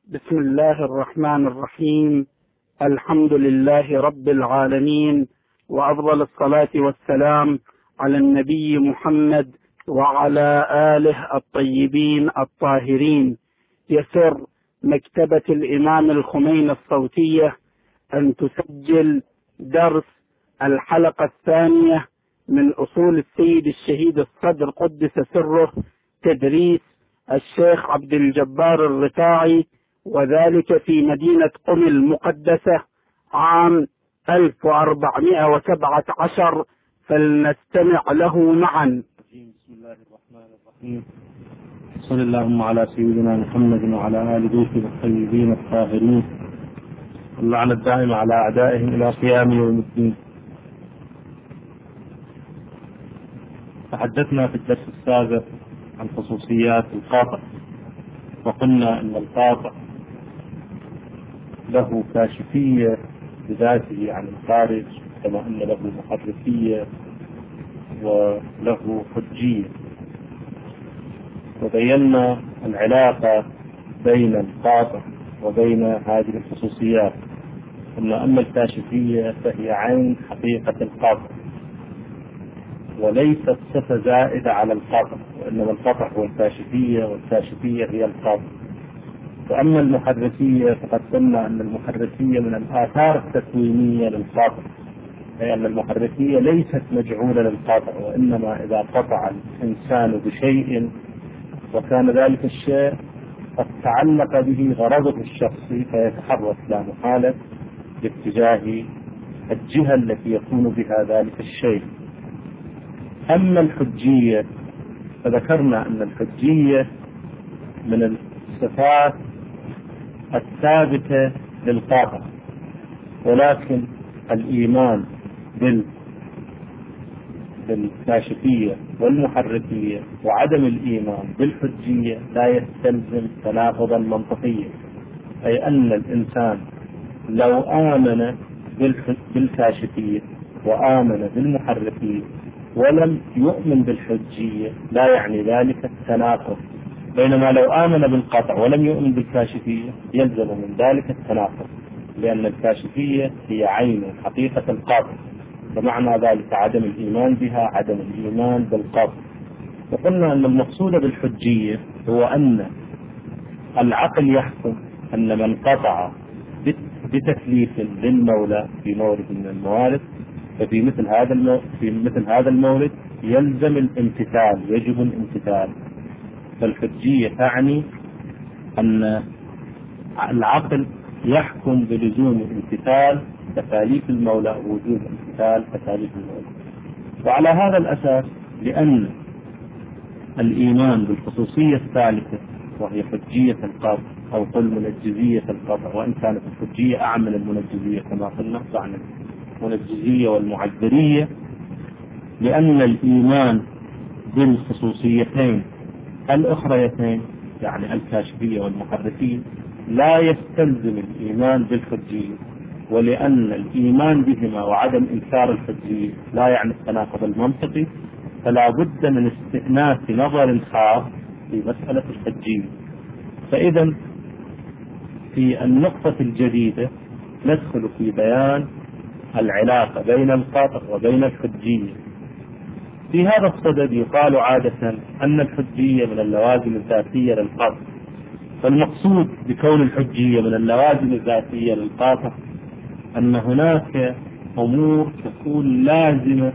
بسم الله الرحمن الرحيم. الحمد لله رب العالمين، وأفضل الصلاة والسلام على النبي محمد وعلى آله الطيبين الطاهرين. يسر مكتبة الإمام الخميني الصوتية أن تسجل درس الحلقة الثانية من أصول السيد الشهيد الصدر قدس سره، تدريس الشيخ عبد الجبار الرفاعي، وذلك في مدينة قم المقدسة عام 1417. فلنستمع له معا. بسم الله الرحمن الرحيم. صلى اللهم على سيدنا محمد وعلى آل بيته الطيبين الطاهرين، واللعنة الدائمة على أعدائهم إلى قيام يوم الدين. تحدثنا في الدرس السابق عن خصوصيات القاطع، وقلنا أن القاطع له كاشفية بذاته عن الخارج، كما أن له محرفية وله حجية. وبينا العلاقة بين القاطع وبين هذه الخصوصيات، أن أما الكاشفية فهي عين حقيقة القاطع وليست صفة زائدة على القاطع، وإنما القاطع هو الكاشفية والكاشفية هي القاطع. وأما المحرفية فقد قلنا أن المحرفية من الآثار التكوينية للقاطع، أي أن المحرفية ليست مجعولة للقاطع، وإنما إذا قطع الإنسان بشيء وكان ذلك الشيء قد تعلق به غرضه الشخصي فيتحرك لا محالة باتجاه الجهة التي يكون بها ذلك الشيء. أما الحجية فذكرنا أن الحجية من الصفات الثابتة للقاطع، ولكن الإيمان بالكاشفية والمحرفية وعدم الإيمان بالحجية لا يستلزم تناقضا منطقيا، أي أن الإنسان لو آمن بالكاشفية وآمن بالمحرفية ولم يؤمن بالحجية لا يعني ذلك التناقض، بينما لو آمن بالقطع ولم يؤمن بالكاشفية يلزم من ذلك التناقض، لأن الكاشفية هي عين حقيقة القاطع، فمعنى ذلك عدم الإيمان بها عدم الإيمان بالقاطع. وقلنا أن المقصود بالحجية هو أن العقل يحكم أن من قطع بتكليف للمولى في مورد من الموارد ففي مثل هذا المورد يلزم الامتثال، يجب الامتثال. فالحجية تعني أن العقل يحكم بلزوم امتثال تكاليف المولى ووجوب امتثال تكاليف المولى. وعلى هذا الأساس، لأن الإيمان بالخصوصية الثالثة وهي حجية القطع أو قل منجزية القطع، وإن كانت الحجية أعم من المنجزية كما قلنا عن المنجزية والمعذرية، لأن الإيمان بالخصوصيتين الأخريتين يعني الكاشفية والمحرفية لا يستلزم الإيمان بالحجية، ولأن الإيمان بهما وعدم إنكار الحجية لا يعني التناقض المنطقي، فلا بد من استئناس نظر خاص في مسألة الحجية. فإذا في النقطة الجديدة ندخل في بيان العلاقة بين القاطع وبين الحجية. في هذا الصدد يقال عادة أن الحجية من اللوازم الذاتية للقاطع، فالمقصود بكون الحجية من اللوازم الذاتية للقاطع أن هناك أمور تكون لازمة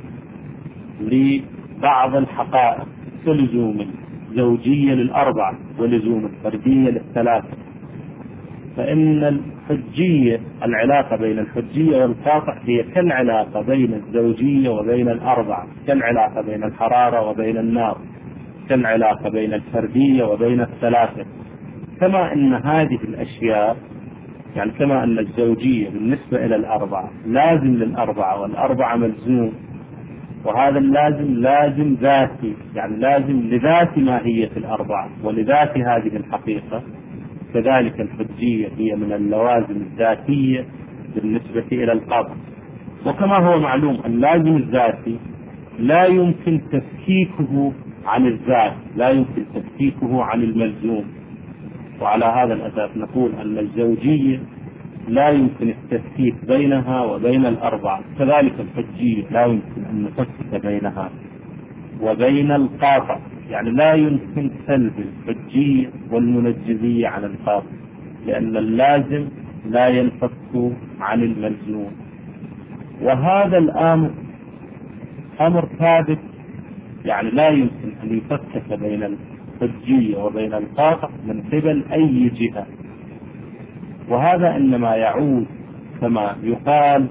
لبعض الحقائق كلزوم الزوجية للأربعة ولزوم الفردية للثلاثة. فإن الحجية العلاقة بين الحجية والقاطع هي كالعلاقة بين الزوجية وبين الأربعة، كالعلاقة بين الحرارة وبين النار، كالعلاقة بين الفردية وبين الثلاثة. كما أن هذه الأشياء يعني كما أن الزوجية بالنسبة إلى الأربعة لازم للأربعة والأربعة ملزوم، وهذا اللازم لازم ذاتي يعني لازم لذات ماهية الأربعة ولذات هذه الحقيقة، كذلك الحجية هي من اللوازم الذاتية بالنسبة إلى القاطع. وكما هو معلوم اللازم الذاتي لا يمكن تفكيكه عن الذات، لا يمكن تفكيكه عن الملزوم، وعلى هذا الأساس نقول أن الزوجية لا يمكن التفكيك بينها وبين الأربعة، كذلك الحجية لا يمكن أن نفكك بينها وبين القاطع، يعني لا يمكن سلب الحجية والمنجزية عن القاطع، لأن اللازم لا ينفك عن الملزوم. وهذا الأمر أمر ثابت، يعني لا يمكن أن يفكك بين الحجية وبين القاطع من قبل أي جهة. وهذا إنما يعود كما يقال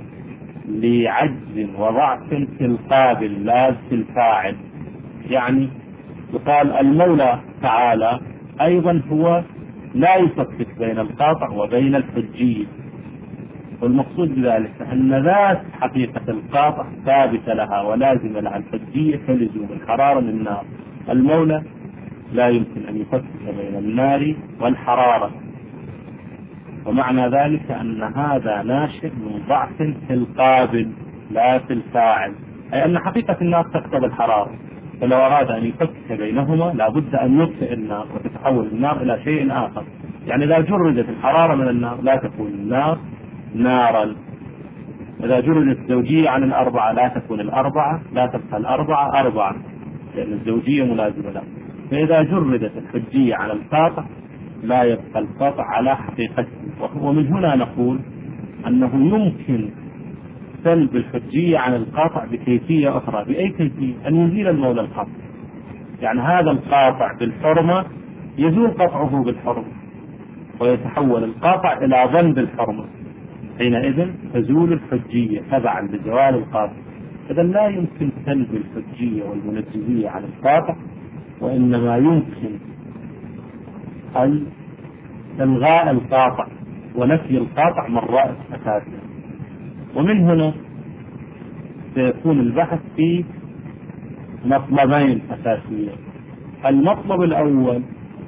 لعجز وضعف في القابل لا في الفاعل، يعني يقال المولى تعالى أيضا هو لا يفكك بين القاطع وبين الحجية، والمقصود بذلك أن ذات حقيقة القاطع ثابتة لها ولازم لها الحجية كلزوم الحرارة للنار. المولى لا يمكن أن يفكك بين النار والحرارة، ومعنى ذلك أن هذا ناشئ من ضعف في القابل لا في الفاعل، أي أن حقيقة النار تقتضي الحرارة، فلو أراد أن يفكك بينهما لابد أن يطفئ النار وتتحول النار إلى شيء آخر. يعني إذا جردت الحرارة من النار لا تكون النار نارا، إذا جردت الزوجية عن الأربعة لا تكون الأربعة، لا تبقى الأربعة أربعة، لأن الزوجية ملازمة لها. فإذا جردت الحجية عن القاطع لا يبقى القاطع على حقيقته. ومن هنا نقول أنه يمكن سلب الحجية عن القاطع بكيفية أخرى. بأي كيفية؟ أن يزيل المولى القاطع، يعني هذا القاطع بالحرمة يزول قطعه بالحرمة ويتحول القاطع إلى ظن بالحرمة، حينئذ تزول الحجية تبعا لزوال القاطع. إذا لا يمكن سلب الحجية والمنجزية عن القاطع، وإنما يمكن إلغاء القاطع ونفي القاطع من رأس أساسه. ومن هنا سيكون البحث في مطلبين أساسيين. المطلب الأول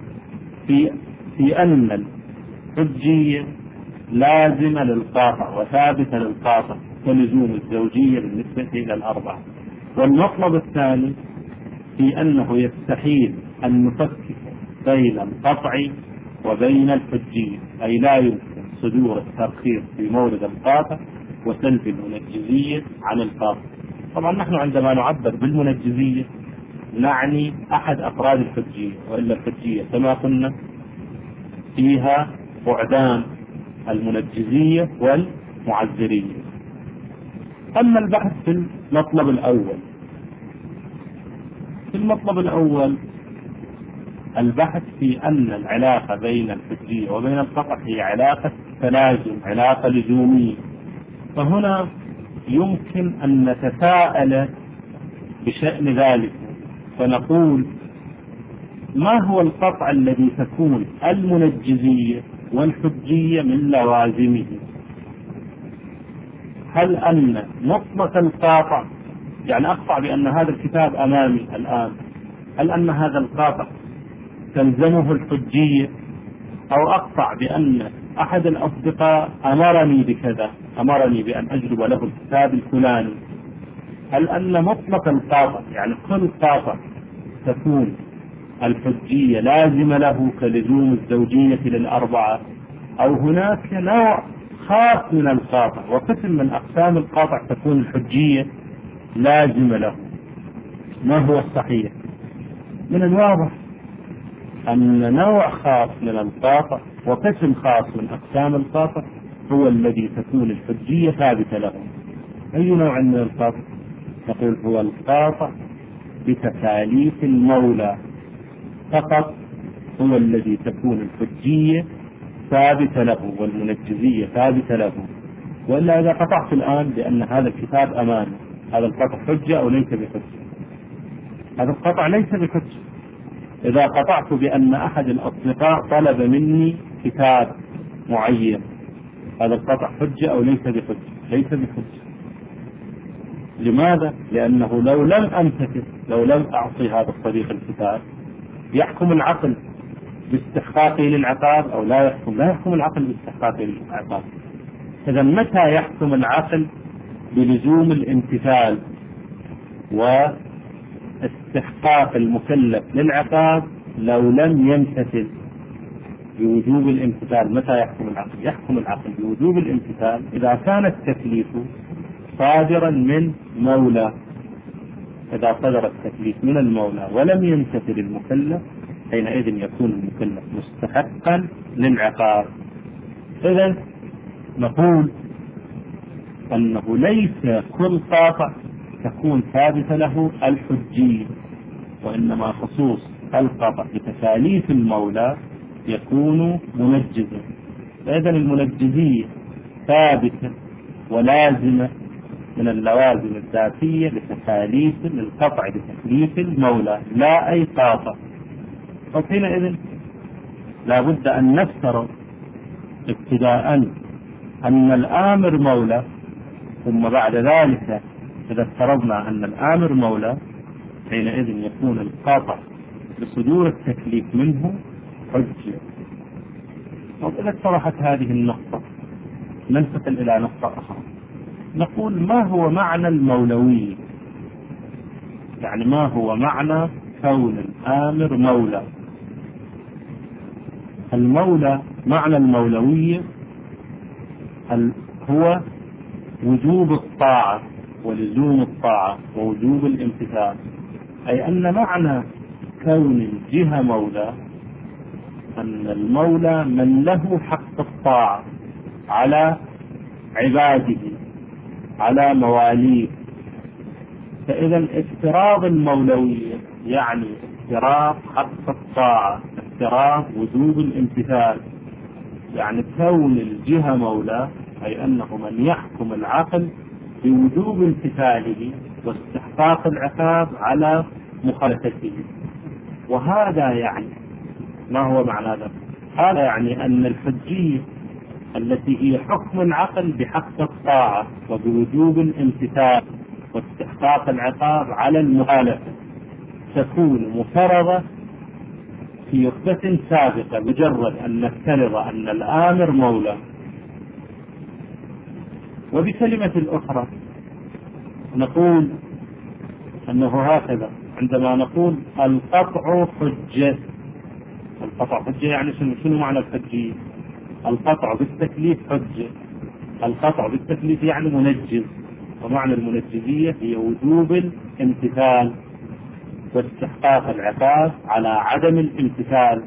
في أن الحجية لازمة للقاطع وثابتة للقاطع كلزوم الزوجية بالنسبة إلى الأربعة. والمطلب الثاني في أنه يستحيل أن نفكك بين القطع وبين الحجية، أي لا يمكن صدور الترخيص في مورد القاطع وسلب المنجزية عن القاطع. طبعا نحن عندما نعبر بالمنجزية نعني أحد أفراد الحجية، وإلا الحجية كما قلنا فيها بعدان، المنجزية والمعذرية. أما البحث في المطلب الأول البحث في أن العلاقة بين الحجية وبين القطع هي علاقة تلازم، علاقة لزومية. فهنا يمكن أن نتساءل بشأن ذلك فنقول: ما هو القطع الذي تكون المنجزية والحجية من لوازمه؟ هل أن مطلق القاطع، يعني أقطع بأن هذا الكتاب أمامي الآن، هل أن هذا القاطع تلزمه الحجية؟ أو أقطع بأن أحد الأصدقاء أمرني بكذا، أمرني بأن أجلب له الكتاب الفلاني، هل أن مطلق القاطع يعني كل قاطع تكون الحجية لازمة له كلزوم الزوجية للأربعة؟ أو هناك نوع خاص من القاطع وقسم من أقسام القاطع تكون الحجية لازمة له؟ ما هو الصحيح؟ من الواضح أن نوع خاص من القاطع وقسم خاص من أقسام القاطع هو الذي تكون الحجية ثابتة له. أي نوع من القاطع؟ نقول هو القاطع بتكاليف المولى فقط هو الذي تكون الحجية ثابتة له والمنجزية ثابتة له. وإلا إذا قطعت الآن بأن هذا الكتاب أمامي، هذا القطع حجة أو ليس بحجة؟ هذا القطع ليس بحجة. إذا قطعت بأن أحد الأصدقاء طلب مني كتاب معين، هذا القطع حجة أو ليس بحجة؟ ليس بحجة. لماذا؟ لأنه لو لم أمتثل، لو لم أعطي هذا الصديق الكتاب، يحكم العقل باستحقاقه للعقاب أو لا يحكم؟ لا يحكم العقل باستحقاقه للعقاب. إذا متى يحكم العقل بلزوم الامتثال واستحقاق المكلف للعقاب؟ لو لم يمتثل. بوجوب الامتثال. متى يحكم العقل؟ يحكم العقل بوجوب الامتثال إذا كان التكليف صادرا من مولى. إذا صدر التكليف من المولى ولم يمتثل المكلف حينئذ يكون المكلف مستحقا للعقاب. إذن نقول أنه ليس كل قاطع تكون ثابتة له الحجية، وإنما خصوص القاطع بتكاليف المولى يكون منجزا. فإذن المنجزية ثابتة ولازمة من اللوازم الذاتية لتكاليف للقطع بتكليف المولى لا أي قاطع. فحينئذ لا بد أن نفترض ابتداء أن الآمر مولى، ثم بعد ذلك إذا افترضنا أن الآمر مولى حينئذ يكون القاطع بصدور التكليف منه حجة. وإذا اتضحت هذه النقطة ننتقل إلى نقطة أخرى، نقول ما هو معنى المولوية؟ يعني ما هو معنى كون الآمر مولى؟ المولى معنى المولوية هو وجوب الطاعة ولزوم الطاعة ووجوب الامتثال. أي أن معنى كون الجهة مولى أن المولى من له حق الطاعة على عباده على مواليه. فإذا افتراض المولوية يعني افتراض حق الطاعة، افتراض وجوب الامتثال، يعني كون الجهة مولى أي أنه من يحكم العقل بوجوب امتثاله واستحقاق العقاب على مخالفته. وهذا يعني ما هو معنى ذلك؟ هذا يعني أن الحجية التي هي حكم العقل بحق الطاعة وبوجوب الامتثال واستحقاق العقاب على المخالفة تكون مفرضة في رتبة سابقة مجرد أن نفترض أن الآمر مولى. وبكلمة أخرى نقول أنه هكذا عندما نقول القطع حجة. القطع حجة يعني شنو معنى الحجية؟ القطع بالتكليف حجة. القطع بالتكليف يعني منجز، ومعنى المنجزية هي وجوب الامتثال واستحقاق العقاب على عدم الامتثال.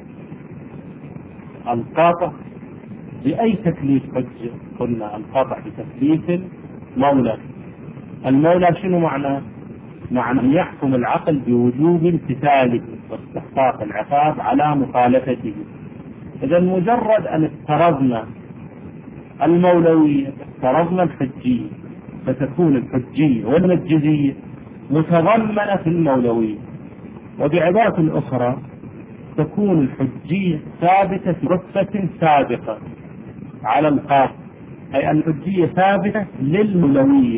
القطع بأي تكليف حجة؟ قلنا القطع بتكليف المولى. المولى شنو معنى؟ معنى أن يحكم العقل بوجوب امتثاله واستحقاق العقاب على مخالفته. إذا مجرد أن افترضنا المولوية افترضنا الحجية، فتكون الحجية والمنجزية متضمنة في المولوية. وبعبارة أخرى تكون الحجية ثابتة في رتبة سابقة على القاطع، أي أن الحجية ثابتة للمولوية.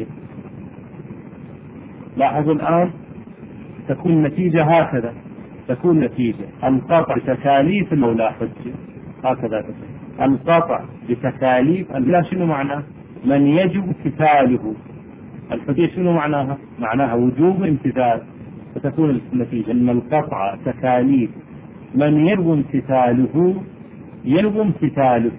لاحظوا الآن تكون النتيجة هكذا، تكون نتيجة القطع بتكاليف المولى حجة، هكذا تكون القطع بتكاليف لا شنو معناه؟ من يجب امتثاله. الحجية شنو معناها؟ معناها وجوب امتثال، فتكون النتيجة أن القطع تكاليف من يجب امتثاله يجب امتثاله.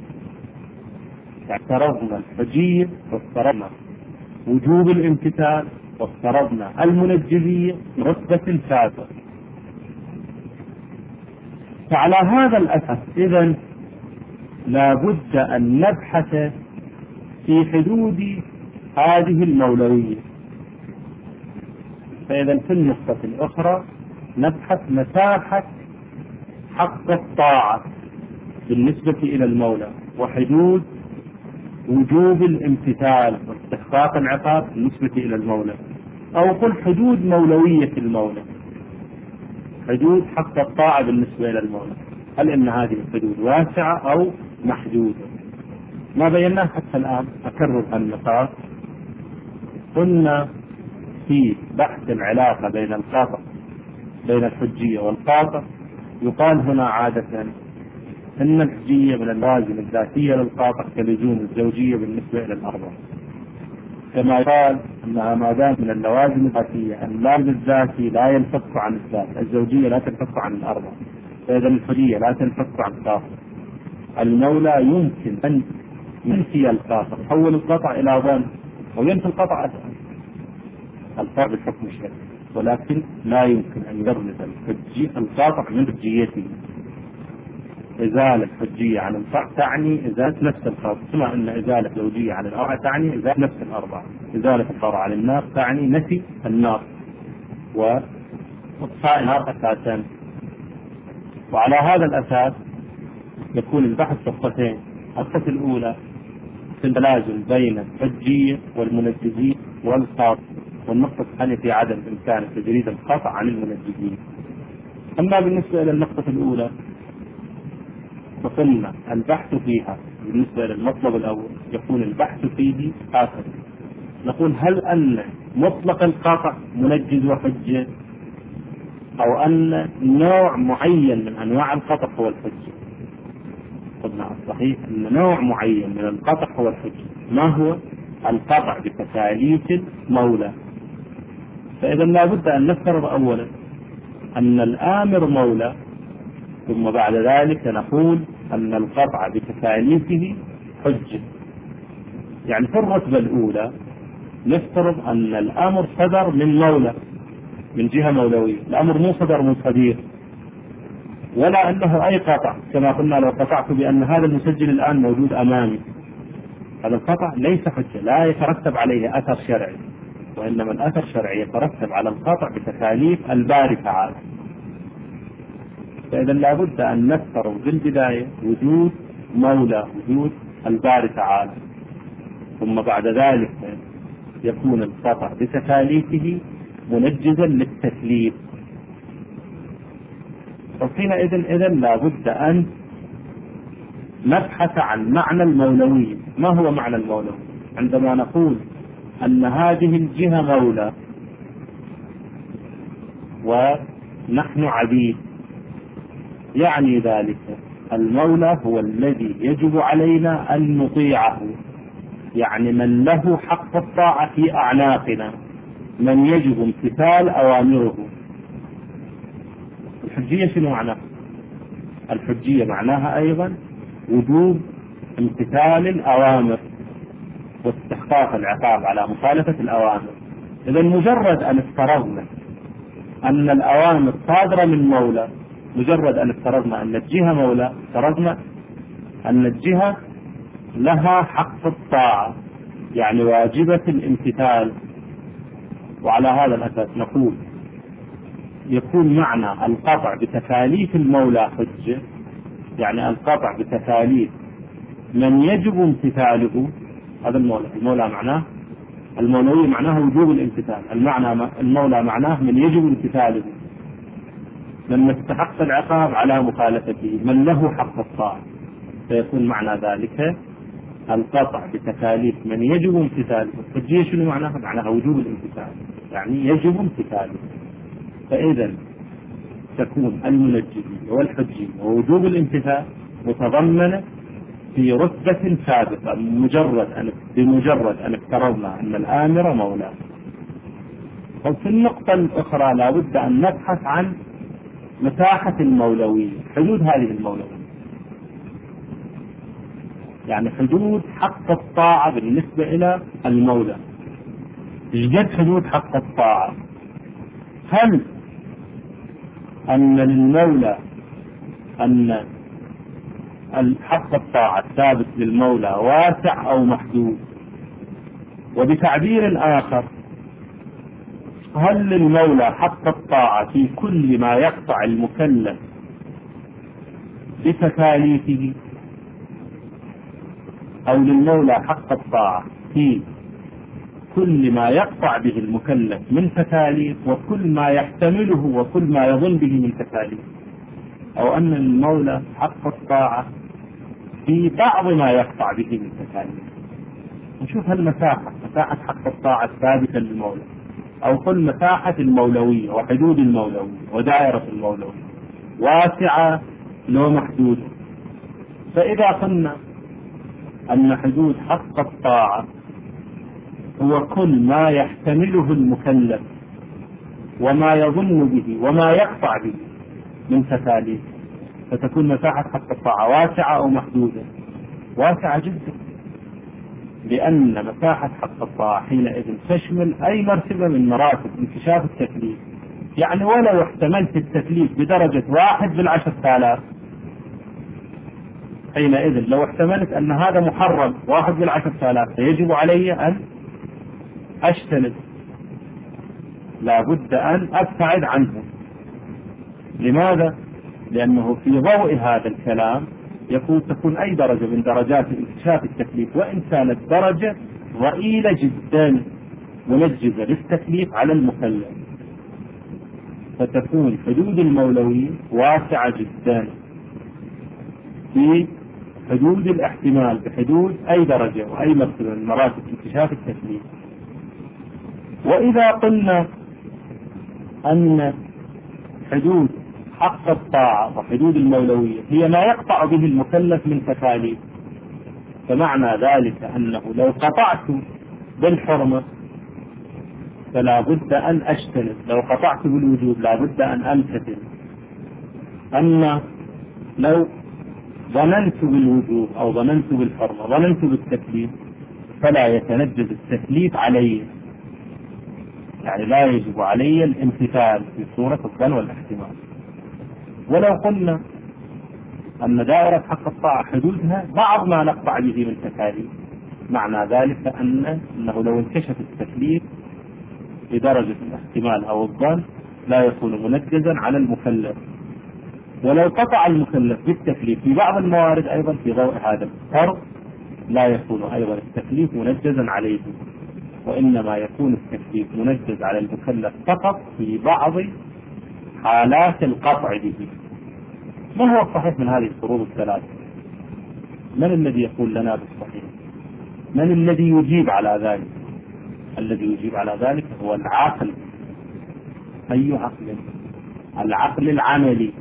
افترضنا الحجية وافترضنا وجوب الامتثال وافترضنا المنجزية رتبة سابقة. فعلى هذا الأساس إذن لا بد أن نبحث في حدود هذه المولوية. فإذا في النقطة الأخرى نبحث مساحة حق الطاعة بالنسبة إلى المولى وحدود وجوب الامتثال واستحقاق العقاب بالنسبة إلى المولى، أو قل حدود مولوية المولى، حدود حق الطاعة بالنسبة إلى المولى. هل إن هذه الحدود واسعة أو محدودة؟ ما بيناه حتى الآن. أكرر النقاط. قلنا في بحث العلاقة بين القاطع بين الحجية والقاطع يقال هنا عادة أن الحجية من اللوازم الذاتية للقاطع كلزوم الزوجية بالنسبة إلى الأربعة، كما يقال أنها ما دام من اللوازم الذاتية اللازم الذاتي لا ينفك عن الذات، الزوجية لا تنفك عن الأربعة. فإذا الحجية لا تنفك عن القاطع. المولى يمكن أن ينفي القاطع، تحول القطع إلى ظن وينفي القطع أسهل الفرق بحكم الشرع، ولكن لا يمكن أن يبرز القاطع من حجيته. إزالة حجية عن الفرع تعني إزالة نفس القاطع، كما أن إزالة زوجية عن الأربعة تعني إزالة نفس الأربعة. إزالة الفرع عن النار تعني نفي النار وإطفاء النار أساسا. وعلى هذا الأساس يكون البحث صفتين: الصفة الأولى في التلازم بين الحجية والمنجزين والقاطع، والنقطة الثانية في عدم إمكان تجريد القطع عن المنجزين. أما بالنسبة إلى النقطة الأولى فقلنا البحث فيها بالنسبة للمطلب الأول يكون البحث فيه آخر. نقول هل أن مطلق القطع منجز وحجة، أو أن نوع معين من أنواع القطع هو الحجة؟ قلنا الصحيح أن نوع معين من القطع هو الحجة. ما هو؟ القطع بتكاليف المولى. فإذا لا بد أن نفترض أولا أن الآمر مولى، ثم بعد ذلك نقول أن القطع بتكاليفه حجة. يعني في الرتبة الأولى نفترض أن الأمر صدر من مولى، من جهة مولوية. الأمر مو صدر من صديق ولا أنه أي قطع، كما قلنا لو قطعت بأن هذا المسجل الآن موجود أمامي، هذا القطع ليس حجة، لا يترتب عليه أثر شرعي، وإنما الأثر الشرعي يترتب على القطع بتكاليف الباري تعالى. فإذا لا بد أن نفترض بالبداية وجود مولى، وجود الباري تعالى، ثم بعد ذلك يكون القطع بتكاليفه منجزا للتكليف. وحينئذ لا بد أن نبحث عن معنى المولوية. ما هو معنى المولوية؟ عندما نقول أن هذه الجهة مولى ونحن عبيد، يعني ذلك المولى هو الذي يجب علينا أن نطيعه، يعني من له حق الطاعة في أعناقنا، من يجب امتثال أوامره. الحجية شنو معناها؟ الحجية معناها أيضا وجوب امتثال الأوامر واستحقاق العقاب على مخالفة الأوامر. إذا مجرد أن افترضنا أن الأوامر صادرة من مولى، مجرد أن افترضنا أن الجهة مولى، افترضنا أن الجهة لها حق الطاعة، يعني واجبة الامتثال. وعلى هذا الأساس نقول يكون معنى القطع بتكاليف المولى حجة، يعني القطع بتكاليف من يجب امتثاله. هذا المولى معناه المولوية معناه وجوب الامتثال، المولى معناه من يجب امتثاله، من يستحق العقاب على مخالفته، من له حق الطاعة. فيكون معنى ذلك القطع بتكاليف من يجب امتثاله. الحجية شنو معناها؟ معناها وجوب الامتثال، يعني يجب امتثاله. فإذا تكون المنجزية والحجية ووجوب الامتثال متضمنة في رتبة سابقة بمجرد أن افترضنا أن الآمر مولى. وفي النقطة الأخرى لا بد أن نبحث عن مساحة المولوية، حدود هذه المولوية، يعني حدود حق الطاعة بالنسبة إلى المولى. يوجد حدود حق الطاعة. هل أن للمولى أن الحق الطاعة الثابت للمولى واسع أو محدود؟ وبتعبير آخر، هل للمولى حق الطاعة في كل ما يقطع المكلف بتكاليفه، أو للمولى حق الطاعة في كل ما يقطع به المكلف من تكاليف وكل ما يحتمله وكل ما يظن به من تكاليف، أو أن المولى حق الطاعة في بعض ما يقطع به من تكاليف؟ نشوف هالمساحة، مساحة حق الطاعة الثابتة للمولى، أو كل مساحة المولوية وحدود المولوية ودائرة المولوية واسعة لو محدودة. فإذا قلنا أن حدود حق الطاعة هو كل ما يحتمله المكلف وما يظن به وما يقطع به من تكاليف، فتكون مساحة حق الطاعة واسعة أو محدودة؟ واسعة جدا، لأن مساحة حق الطاعة حينئذ تشمل أي مرتبة من مراتب انكشاف التكليف. يعني ولو احتملت التكليف بدرجة 1/10,000، حينئذ لو احتملت أن هذا محرم 1/10,000 فيجب علي أن أجتنب، لا بد أن أبتعد عنه. لماذا؟ لأنه في ضوء هذا الكلام تكون أي درجة من درجات انكشاف التكليف وإن كانت درجة ضئيلة جدا منجزة للتكليف على المكلف، فتكون حدود المولوية واسعة جدا في حدود الاحتمال بحدود أي درجة وأي مرتبة من مراتب انكشاف التكليف. وإذا قلنا أن حدود حق الطاعة وحدود المولوية هي ما يقطع به المكلف من تكاليف، فمعنى ذلك أنه لو قطعت بالحرمة فلا بد أن أجتنب، لو قطعت بالوجوب لا بد أن أمتثل. أما لو ظننت بالوجوب أو ظننت بالحرمة ظننت بالتكليف فلا يتنجز التكليف علي، يعني لا يجب علي الامتثال في صورة الظن والاحتمال. ولو قلنا أن دائرة حق الطاعة حدودها بعض ما نقطع به من تكاليف، معنى ذلك أنه لو انكشف التكليف بدرجة الاحتمال أو الظن لا يكون منجزا على المكلف. ولو قطع المكلف بالتكليف في بعض الموارد أيضا في ضوء هذا الفرق لا يكون أيضا التكليف منجزا عليه، وإنما يكون التكليف منجز على المكلف فقط في بعض حالات القطع به. ما هو الصحيح من هذه الفروض الثلاثة؟ من الذي يقول لنا بالصحيح؟ من الذي يجيب على ذلك؟ الذي يجيب على ذلك هو العقل. أي عقل؟ العقل العملي.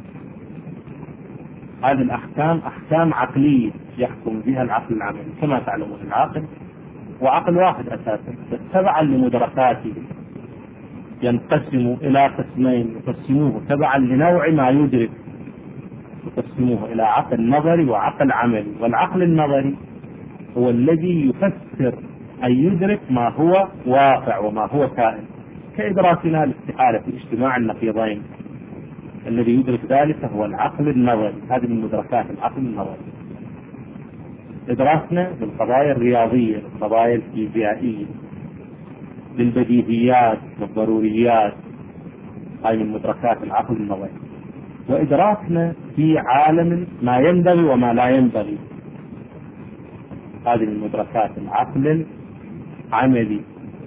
هذه الأحكام أحكام عقلية يحكم بها العقل العملي. كما تعلمون العقل وعقل واحد أساسا تبعا لمدركاته ينقسم إلى قسمين، يقسموه تبعا لنوع ما يدرك، يقسموه إلى عقل نظري وعقل عملي. والعقل النظري هو الذي يفسر أن يدرك ما هو واقع وما هو كائن، كإدراكنا الاستحالة في اجتماع النقيضين. الذي يدرك ذلك هو العقل النظري. هذه من مدركات العقل النظري. إدراكنا بالقضايا الرياضية، القضايا الفيزيائية، للبديهيات والضروريات، هذه من مدركات العقل النظري. وإدراكنا في عالم ما ينبغي وما لا ينبغي، هذه من مدركات العقل العملي.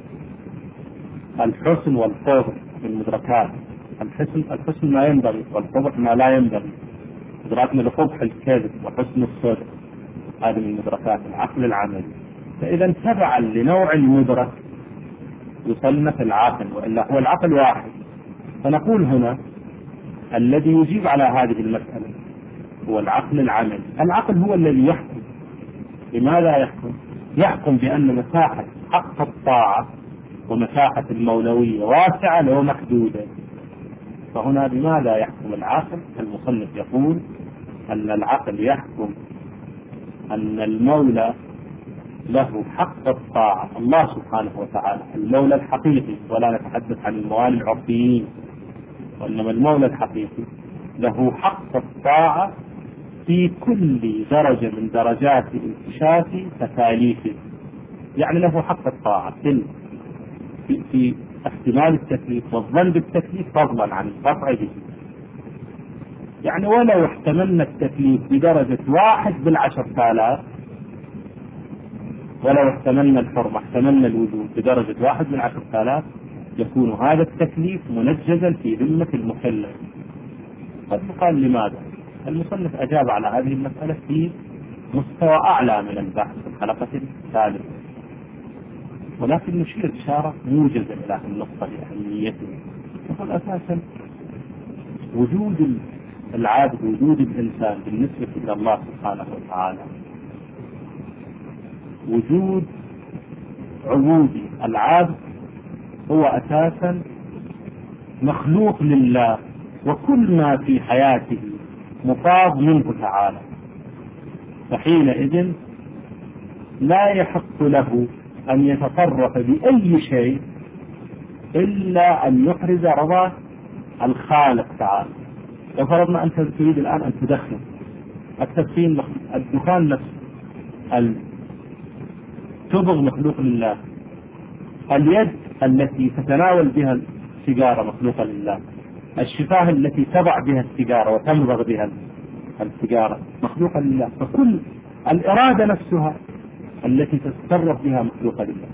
الحسن والقبح من مدركات الحسن ما ينبغي والقبح ما لا ينبغي. إدراكنا لقبح الكذب وحسن الصدق، هذه من مدركات العقل العملي. فإذا تبعا لنوع المدرك يصنف العقل، وإلا هو العقل واحد. فنقول هنا الذي يجيب على هذه المسألة هو العقل العملي. العقل هو الذي يحكم. لماذا يحكم؟ يحكم بأن مساحة حق الطاعة ومساحة المولوية واسعة لو محدودة. فهنا بماذا يحكم العقل؟ المصنف يقول أن العقل يحكم أن المولى له حق الطاعة، الله سبحانه وتعالى المولى الحقيقي، ولا نتحدث عن الموالي العرفيين، وإنما المولى الحقيقي له حق الطاعة في كل درجة من درجات انكشاف تكاليفه. يعني له حق الطاعة في احتمال التكليف والظن بالتكليف فضلا عن القطع به. يعني ولو احتملنا التكليف بدرجة 1/10,000، ولو احتملنا الحرمة احتملنا الوجوب بدرجة 1/10,000، يكون هذا التكليف منجزا في ذمة المكلف. قد يقال لماذا؟ المصنف أجاب على هذه المسألة في مستوى أعلى من البحث في الحلقة الثالثة، ولكن نشير إشارة موجزة إلى النقطة لأهميتها. يقول أساسا وجود العابد، وجود الإنسان بالنسبة إلى الله سبحانه وتعالى، وجود عبودي العابد هو أساسا مخلوق لله، وكل ما في حياته مفاض منه تعالى، فحينئذ لا يحق له أن يتصرف بأي شيء إلا أن يحرز رضا الخالق تعالى. لو فرضنا أنت تريد الآن أن تدخن، التدخين الدخان نفسه، تبغ مخلوق لله، اليد التي تتناول بها السيجارة مخلوقة لله، الشفاه التي تضع بها السيجارة وتمضغ بها السيجارة مخلوقة لله، فكل الإرادة نفسها التي تتصرف بها مخلوقة لله،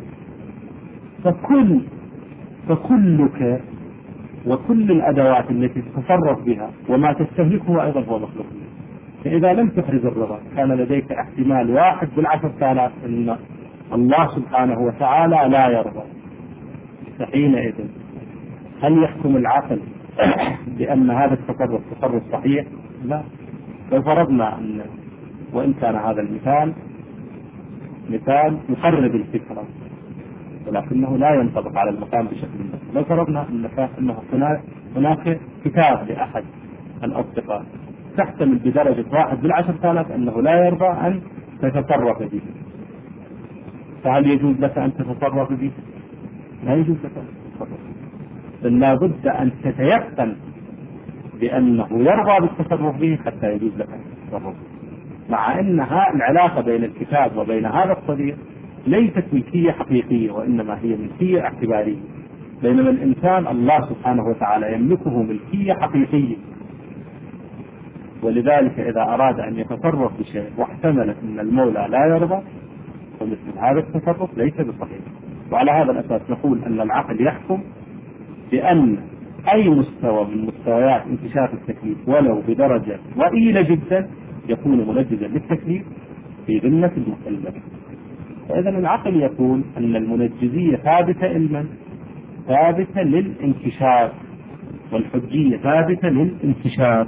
فكلك وكل الأدوات التي تتصرف بها وما تستهلكه أيضا هو مخلوق لله. فإذا لم تحرز الرضا كان لديك احتمال 1 ب10,000 أن الله سبحانه وتعالى لا يرضى. فحينئذ هل يحكم العقل بأن هذا التصرف تصرف صحيح؟ لا. لو فرضنا أن، وإن كان هذا المثال مثال يقرب الفكرة ولكنه لا ينطبق على المقام بشكل ما، لو فرضنا أنه هناك كتاب لأحد الأصدقاء تحتمل بدرجة 1 ب10,000 أنه لا يرضى أن تتصرف به، فهل يجوز لك أن تتصرف به؟ لا يجوز لك أن تتصرف، بل لا بد أن تتيقن بأنه يرضى بالتصرف به حتى يجوز لك أن تتصرف، مع أنها العلاقة بين الكتاب وبين هذا الصديق ليست ملكية حقيقية، وإنما هي ملكية اعتبارية، بينما الإنسان الله سبحانه وتعالى يملكه ملكية حقيقية. ولذلك إذا أراد أن يتصرف بشيء واحتمل أن المولى لا يرضى فمثل هذا التصرف ليس بصحيح. وعلى هذا الأساس نقول أن العقل يحكم بأن أي مستوى من مستويات انكشاف التكليف ولو بدرجة ضئيلة جدا يكون منجزا للتكليف في ذمة المكلف. فإذا العقل يقول أن المنجزية ثابتة علما، ثابتة للانكشاف، والحجية ثابتة للانكشاف.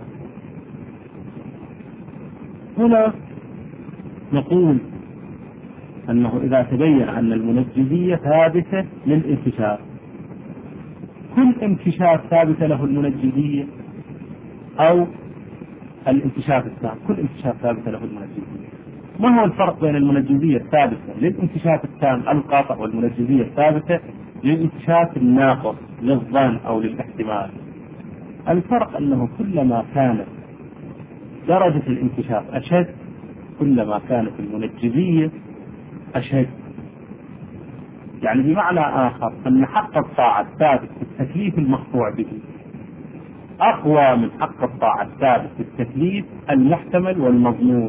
هنا نقول أنه إذا تبين أن المنجزية ثابتة للانكشاف، كل انكشاف ثابتة له المنجزية أو الانكشاف التام، كل انكشاف ثابتة له المنجزية. ما هو الفرق بين المنجزية الثابتة للانكشاف التام القاطع والمنجزية الثابتة للانكشاف الناقص للظن أو للاحتمال؟ الفرق أنه كلما كانت درجة الانكشاف أشد كلما كانت المنجزية أشد. يعني بمعنى آخر أن حق الطاعة الثابت في التكليف المقطوع به أقوى من حق الطاعة الثابت في التكليف المحتمل والمضمون.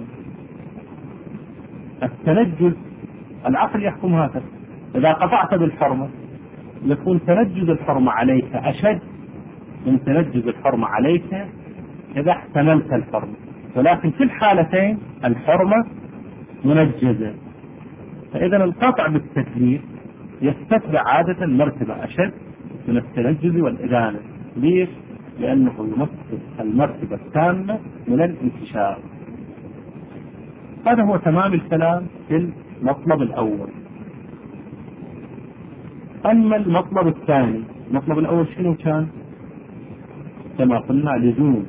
التنجز العقل يحكم هكذا، إذا قطعت بالحرمة يكون تنجز الحرمة عليك أشد من تنجز الحرمة عليك إذا احتملت الحرمة، ولكن في الحالتين الحرمة منجزة. فإذا القطع بالتكليف يستتبع عادة مرتبة أشد من التنجز والإدانة. ليش؟ لأنه يمثل المرتبة التامة من الانكشاف. هذا هو تمام الكلام في المطلب الأول. أما المطلب الثاني، المطلب الأول شنو كان؟ كما قلنا لزوم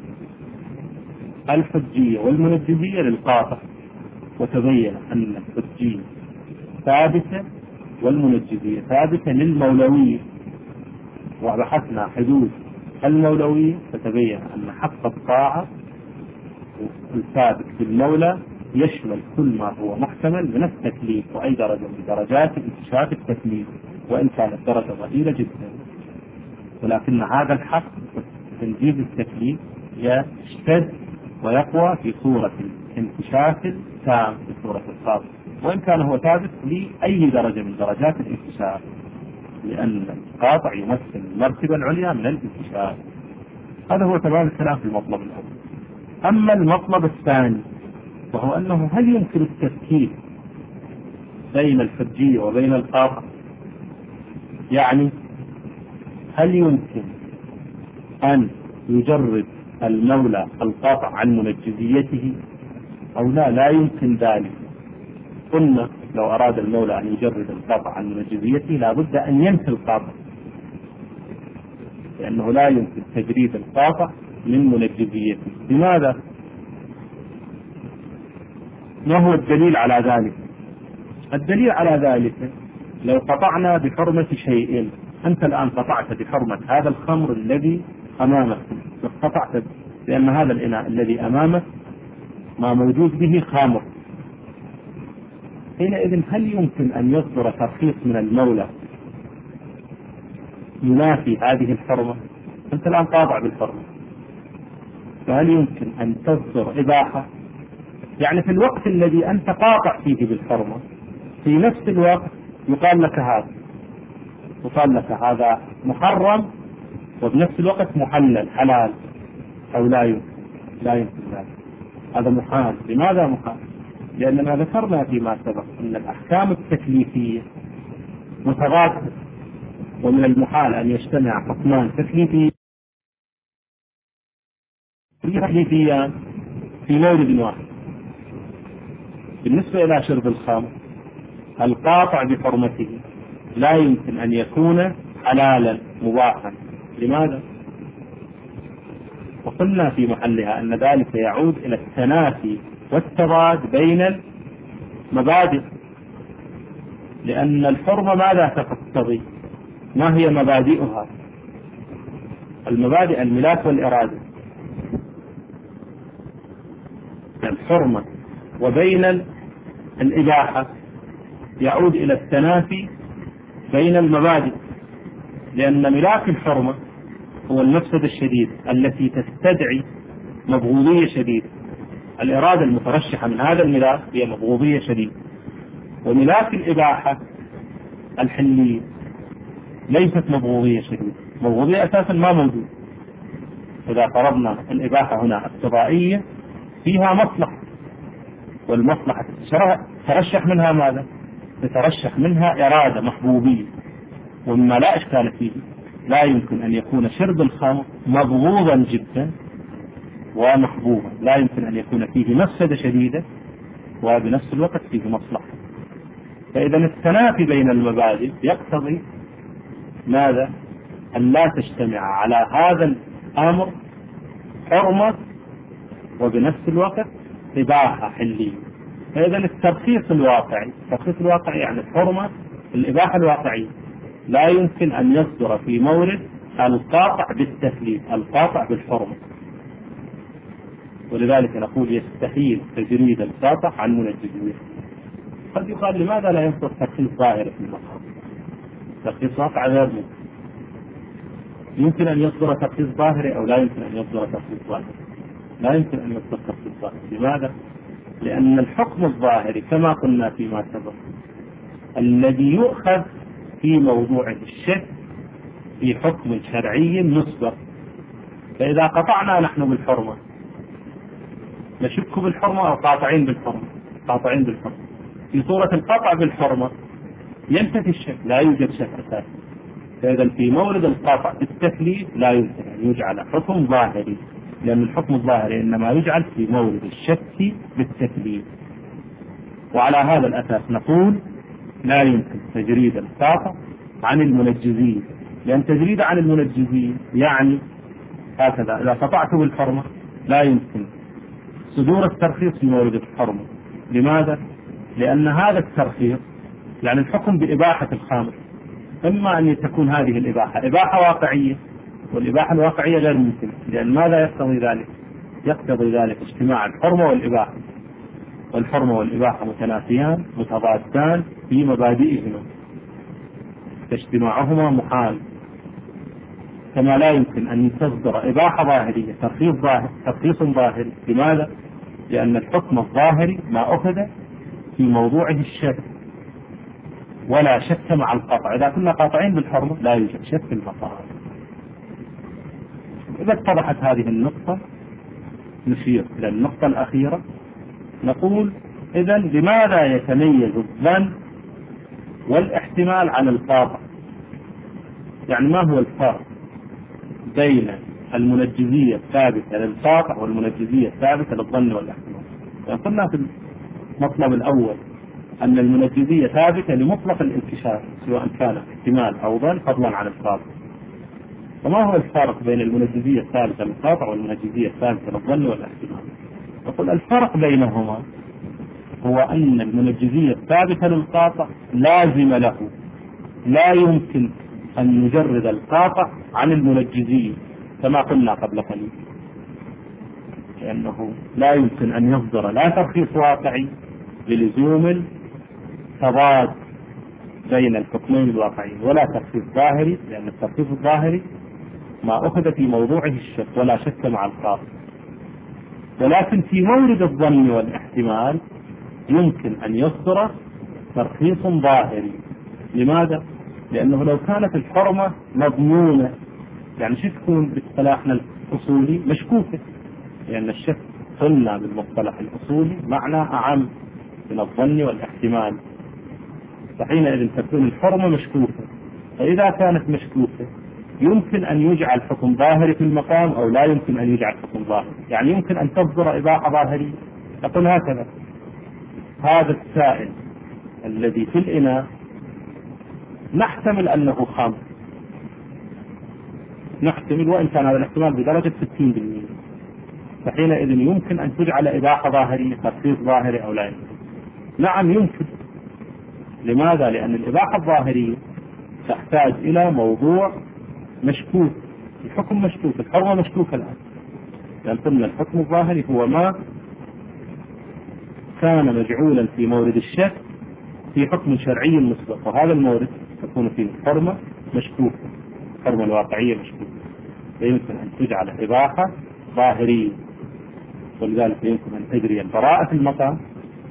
الحجية والمنجزية للقاطع، وتبين أن الحجية ثابتة والمنجزية ثابتة للمولوية، وبحثنا حدود المولوية فتبين أن حق الطاعة الثابت بالمولى يشمل كل ما هو محتمل من التكليف وأي درجة من درجات انكشاف التكليف، وإن كانت درجة ضئيلة جدا، ولكن هذا الحق تنجيز التكليف يشتد ويقوى في صورة الانكشاف التام في صورة الخاص، وإن كان هو ثابت لأي درجة من درجات الانكشاف، لأن القاطع يمثل المرتبة العليا من الانكشاف. هذا هو تمام الكلام في المطلب الأول. أما المطلب الثاني وهو أنه هل يمكن التفكيك بين الحجية وبين القاطع؟ يعني هل يمكن أن يجرد المولى القاطع عن منجزيته أو لا؟ لا يمكن ذلك. قلنا لو أراد المولى أن يجرد القاطع عن منجزيته لا بد أن ينفي القاطع، لأنه لا يمكن تجريد القاطع من منجزيته. لماذا؟ ما هو الدليل على ذلك؟ الدليل على ذلك لو قطعنا بحرمة شيء، أنت الآن قطعت بحرمة هذا الخمر الذي أمامك، قطعت لأن هذا الإناء الذي أمامك ما موجود به خمر، حينئذ هل يمكن أن يصدر ترخيص من المولى ينافي هذه الحرمة؟ أنت الآن قاطع بالحرمة، فهل يمكن أن تصدر إباحة؟ يعني في الوقت الذي أنت قاطع فيه بالحرمة في نفس الوقت يقال لك هذا محرم وبنفس الوقت محلل حلال، أو لا يمكن ذلك، هذا محال. لماذا محال؟ لأننا ذكرنا فيما سبق أن الأحكام التكليفية متضادة، ومن المحال أن يجتمع حكمان تكليفيان في مورد واحد. بالنسبة إلى شرب الخمر القاطع بحرمته لا يمكن أن يكون حلالا مباحا. لماذا؟ وقلنا في محلها أن ذلك يعود إلى التنافي والتضاد بين المبادئ، لأن الحرمة ماذا تقتضي؟ ما هي مبادئها؟ المبادئ الملاك والإرادة. الحرمة وبين الإباحة يعود إلى التنافي بين المبادئ، لأن ملاك الحرمة هو المفسدة الشديد التي تستدعي مبغوضية شديدة. الإرادة المترشحة من هذا الملاك هي مبغوضية شديدة، وملاك الإباحة الحلية ليست مبغوضية شديدة، مبغوضية أساسا ما موجود. إذا فرضنا الإباحة هنا اقتضائية فيها مصلحة، والمصلحة ترشح منها ماذا؟ تترشح منها إرادة محبوبية، ومما لا إشكال فيه لا يمكن أن يكون شرب الخمر مبغوضا جدا ومحبوبا، لا يمكن أن يكون فيه مفسدة شديدة وبنفس الوقت فيه مصلحة. فإذا التنافي بين المبادئ يقتضي ماذا؟ أن لا تجتمع على هذا الأمر حرمة وبنفس الوقت إباحة حلية. فإذا الترخيص الواقعي يعني الحرمة الإباحة الواقعية لا يمكن أن يصدر في مورد القاطع بالتكليف، القاطع بالحرمة. ولذلك نقول يستحيل تجريد القاطع عن منجزيه. قد يقال لماذا لا يصدر ترخيص ظاهري في المصحف؟ ترخيص واقع غير ممكن. يمكن أن يصدر ترخيص ظاهري أو لا يمكن أن يصدر ترخيص ظاهري؟ لا يمكن أن يصدر ترخيص ظاهري. لماذا؟ لأن الحكم الظاهري كما قلنا فيما سبق الذي يؤخذ في موضوع الشك في حكم شرعي مسبق. فإذا قطعنا نحن بالحرمة نشك بالحرمة أو قاطعين بالحرمة؟ قاطعين بالحرمة. في صورة القطع بالحرمة ينتفي الشك، لا يوجد شك أساسي. فإذا في مورد القطع بالتكليف لا يمكن أن يجعل حكم ظاهري، لأن الحكم الظاهري إنما يجعل في مورد الشك بالتكليف. وعلى هذا الأساس نقول لا يمكن تجريد القاطع عن المنجزين، لأن تجريد عن المنجزين يعني هكذا: إذا قطعت بالحرمة لا يمكن صدور الترخيص في مورد الحرمة. لماذا؟ لأن هذا الترخيص يعني الحكم بإباحة الخمر، إما أن تكون هذه الإباحة إباحة واقعية، والإباحة الواقعية غير ممكنة، لأن ماذا يقتضي ذلك؟ يقتضي ذلك اجتماع الحرمة والإباحة، والحرمة والإباحة متنافيان متضادان في مبادئهما، فاجتماعهما محال. كما لا يمكن أن تصدر إباحة ظاهرية ترخيص ظاهري. لماذا؟ لأن الحكم الظاهري ما أخذ في موضوعه الشك، ولا شك مع القطع. إذا كنا قاطعين بالحرمة لا يوجد شك في المقام. إذا اتضحت هذه النقطة نشير إلى النقطة الأخيرة، نقول إذن لماذا يتميز الظن والاحتمال عن القاطع؟ يعني ما هو الفرق بين المنجزية الثابتة للقاطع والمنجزية الثابتة للظن والاحتمال؟ يعني قلنا في المطلب الأول أن المنجزية ثابتة لمطلق الانكشاف سواء كان احتمال أو ظن فضلا عن القاطع. فما هو الفرق بين المنجزية الثابتة للقاطع والمنجزية الثابتة للظن والاحتمال؟ نقول الفرق بينهما هو أن المنجزية الثابتة للقاطع لازم له، لا يمكن أن نجرد القاطع عن المنجزية كما قلنا قبل قليل، لأنه لا يمكن أن يصدر لا ترخيص واقعي للزوم التضاد بين الحكمين الواقعيين، ولا ترخيص ظاهري، لأن الترخيص الظاهري ما أخذ في موضوعه الشك ولا شك مع القاطع. ولكن في مورد الظن والاحتمال يمكن أن يصدر ترخيص ظاهري. لماذا؟ لأنه لو كانت الحرمة مضمونة، يعني شو تكون باصطلاحنا الأصولي؟ مشكوكة، لأن الشك قلنا بالمصطلح الأصولي معنى أعم من الظن والاحتمال، فحينئذ تكون الحرمة مشكوكة. فإذا كانت مشكوكة يمكن أن يجعل حكم ظاهري في المقام أو لا يمكن أن يجعل حكم ظاهري، يعني يمكن أن تصدر إباحة ظاهرية. أقول هكذا: هذا السائل الذي في الإناء نحتمل أنه خمر، نحتمل، وإن كان هذا الاحتمال بدرجة 60%، فحينئذ يمكن أن تجعل إباحة ظاهرية ترخيص ظاهري أو لا يمكن؟ نعم يمكن. لماذا؟ لأن الإباحة الظاهرية تحتاج إلى موضوع مشكوك، الحكم مشكوك، الحرمة مشكوكة الآن، لأن قلنا الحكم الظاهري هو ما كان مجعولا في مورد الشك في حكم شرعي مسبق، وهذا المورد تكون فيه الحرمة مشكوكة، الحرمة الواقعية مشكوكة، فيمكن أن تجعل إباحة ظاهرية. ولذلك يمكن أن تجري البراءة في المقام،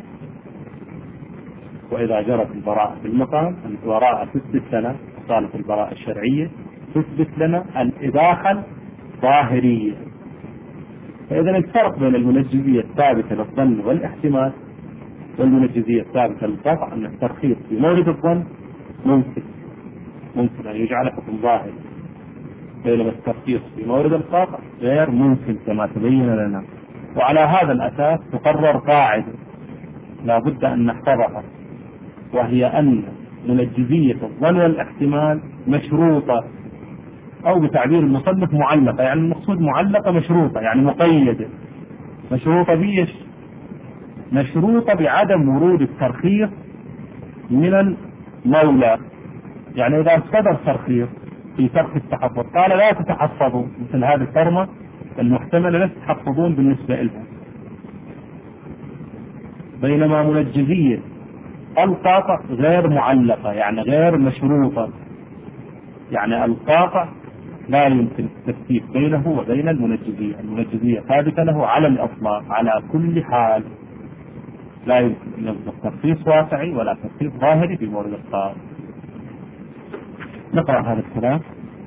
وإذا جرت البراءة في المقام البراءة تثبت لنا صالة البراءة الشرعية، تثبت لنا الإباحة الظاهرية. فإذا الفرق بين المنجزية الثابتة للظن والاحتمال والمنجزية الثابتة للقطع أن الترخيص في مورد الظن ممكن أن يجعل حكم ظاهري، بينما الترخيص في مورد القطع غير ممكن كما تبين لنا. وعلى هذا الأساس تقرر قاعدة لا بد أن نحفظها، وهي أن منجزية الظن والاحتمال مشروطة، أو بتعبير المصنف معلقة، يعني المقصود معلقة مشروطة، يعني مقيدة. مشروطة بإيش؟ مشروطة بعدم ورود الترخيص من المولى. يعني إذا صدر ترخيص في ترك التحفظ قال لا تتحفظوا مثل هذه الحرمة المحتملة لا تتحفظون بالنسبة لها، بينما منجزية القاطع غير معلقة، يعني غير مشروطة، يعني القاطع لا يمكن التفكيك بينه وبين المنجزية. المنجزية ثابتة له على الإطلاق على كل حال، لا يمكن أن يصدر ترخيص واقعي ولا ترخيص ظاهري في مورد القاطع. نقرأ هذا الكلام: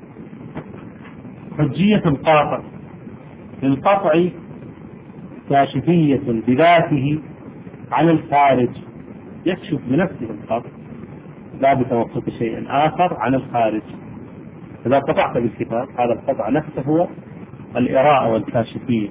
حجية القاطع: للقطع كاشفية بذاته عن الخارج، يكشف بنفسه القطع لا بتوسط شيء آخر عن الخارج. إذا قطعت بالكتاب هذا القطع نفسه هو الإراءة والكاشفية،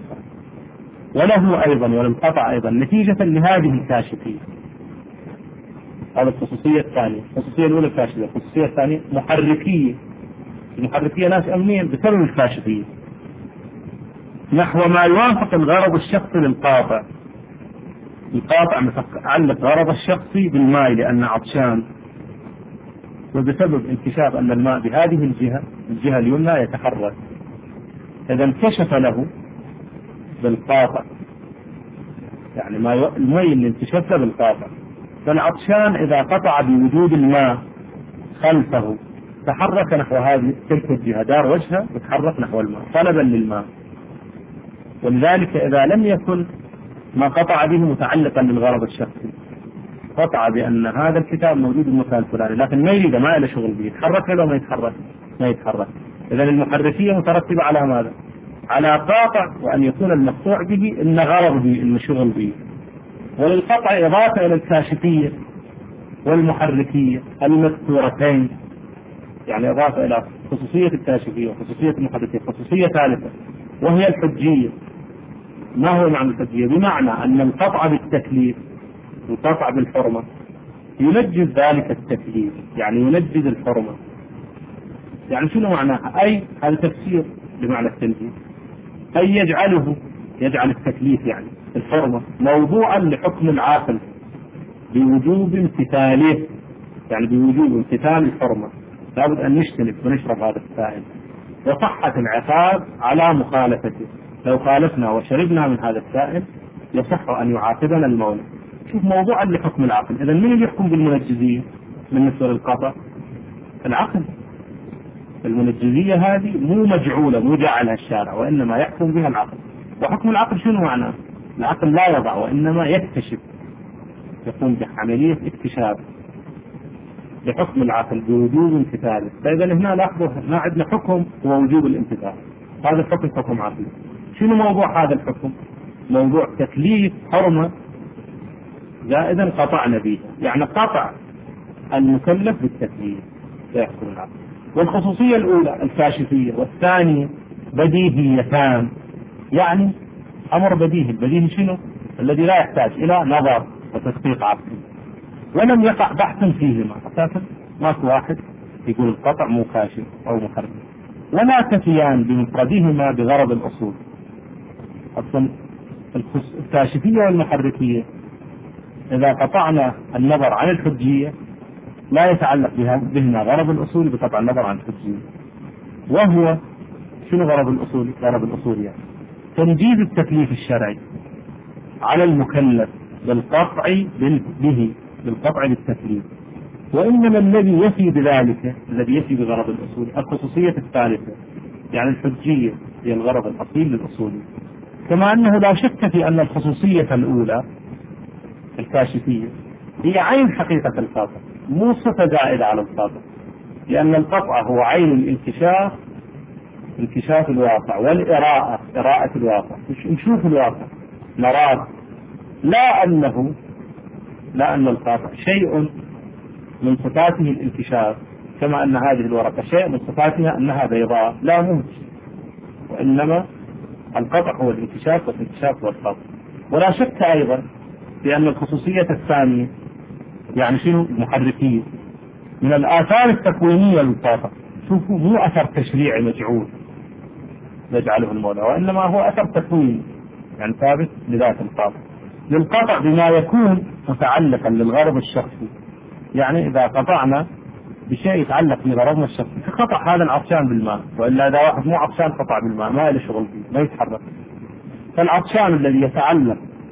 وله أيضا وللقطع أيضا نتيجة لهذه الكاشفية. هذا الخصوصية الثانية. الخصوصية الأولى الكاشفية، الخصوصية الثانية محركية. المحركية ناس أمنيا بسبب الكاشفية نحو ما يوافق الغرض الشخصي للقاطع. القاطع متعلق غرض الشخصي بالماء لأن عطشان، وبسبب انكشاف أن الماء بهذه الجهة اليمنى يتحرك، إذا انكشف له بالقاطع، يعني الماء اللي انكشف له بالقاطع. فالعطشان إذا قطع بوجود الماء خلفه تحرك نحو هذه تلك الجهة، دار وجهه وتحرك نحو الماء طلبا للماء. ولذلك إذا لم يكن ما قطع به متعلقا بالغرض الشخصي، قطع بأن هذا الكتاب موجود بالمكان الفلاني، لكن ما يريد، ما له شغل به، يتحرك ولا ما يتحرك. إذا المحركية مترتبة على ماذا؟ على قاطع، وأن يكون المقطوع به إن غرض به، إن شغل به. وللقطع إضافة إلى الكاشفية والمحركية المذكورتين، يعني إضافة إلى خصوصية الكاشفية وخصوصية المحركية، خصوصية ثالثة وهي الحجية. ما هو معنى الحجية؟ بمعنى أن القطع بالتكليف، القطع بالحرمة ينجز ذلك التكليف، يعني ينجز الحرمة. يعني شنو معناها؟ أي هذا تفسير بمعنى التنجيز، أي يجعل التكليف، يعني الحرمة موضوعا لحكم العاقل بوجوب امتثاله، يعني بوجوب امتثال الحرمة، لابد أن نجتنب ونشرب هذا السائل، وصحة العقاب على مخالفته. لو خالفنا وشربنا من هذا السائل يصح أن يعاقبنا المولى. شوف، موضوعا لحكم العقل. إذا من اللي يحكم بالمنجزية بالنسبة للقطع؟ العقل. المنجزية هذه مو مجعولة، مو جعلها الشارع، وإنما يحكم بها العقل. وحكم العقل شنو معناه؟ العقل لا يضع وإنما يكتشف، يقوم بعملية اكتشاف لحكم العقل بوجوب امتثاله. فإذا هنا لاحظوا، ما عندنا حكم هو وجوب الامتثال، هذا الحكم حكم عقلي. شنو موضوع هذا الحكم؟ موضوع تكليف حرمة زائدا قطعنا به، يعني قطع المكلف بالتكليف يحكم العقل. والخصوصية الأولى الكاشفية، والثانية بديهيتان، يعني أمر بديهي. البديهي شنو؟ الذي لا يحتاج إلى نظر وتدقيق عقلي، ولم يقع بحث فيهما أساسا. ماكو واحد يقول القطع مو كاشف أو محرك، ولا تفيان بمفردهما بغرض الأصول. أصلا الكاشفية والمحركية إذا قطعنا النظر عن الحجية لا يتعلق بهما غرض الأصول بقطع النظر عن الحجية. وهو شنو غرض الأصول؟ غرض الأصول يعني تنجيز التكليف الشرعي على المكلف بالقطع به، بالقطع بالتكليف. وإنما الذي يفي بذلك، الذي يفي بغرض الأصول، الخصوصية الثالثة، يعني الحجية هي الغرض الأصيل للأصول. كما أنه لا شك في أن الخصوصية الأولى الكاشفية هي عين حقيقة القطع، مو صفة زائدة على القطع، لأن القطع هو عين الانكشاف، انكشاف الواقع، والإراءة، إراءة الواقع، نشوف الواقع نراه، لا أن القطع شيء من صفاته الانكشاف، كما أن هذه الورقة شيء من صفاتها أنها بيضاء، لا موج، وإنما القطع هو الانكشاف، والانكشاف هو القطع. ولا شك أيضا بأن الخصوصية الثانية يعني شنو؟ المحركية، من الآثار التكوينية للقطع. شوفوا، مو أثر تشريعي مجعول يجعله المولى، وإنما هو أثر تكويني، يعني ثابت لذات القطع، للقطع بما يكون متعلقا للغرض الشخصي. يعني إذا قطعنا بشيء يتعلق بغرضنا الشخصي، كقطع هذا العطشان بالماء، وإلا إذا واحد مو عطشان قطع بالماء ما له شغل فيه، ما يتحرك. فالعطشان الذي يتعلق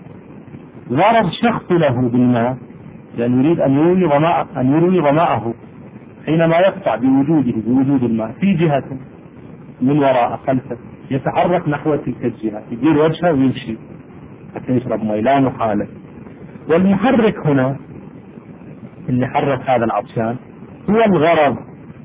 غرض شخصي له بالماء، لأن يريد أن يروي ظماءه حينما يقطع بوجود الماء في جهة من وراء خلفه، يتحرك نحو تلك الجهة، يدير وجهه ويمشي حتى يشرب ماء، لا محالة. والمحرك هنا اللي حرك هذا العطشان هو الغرض،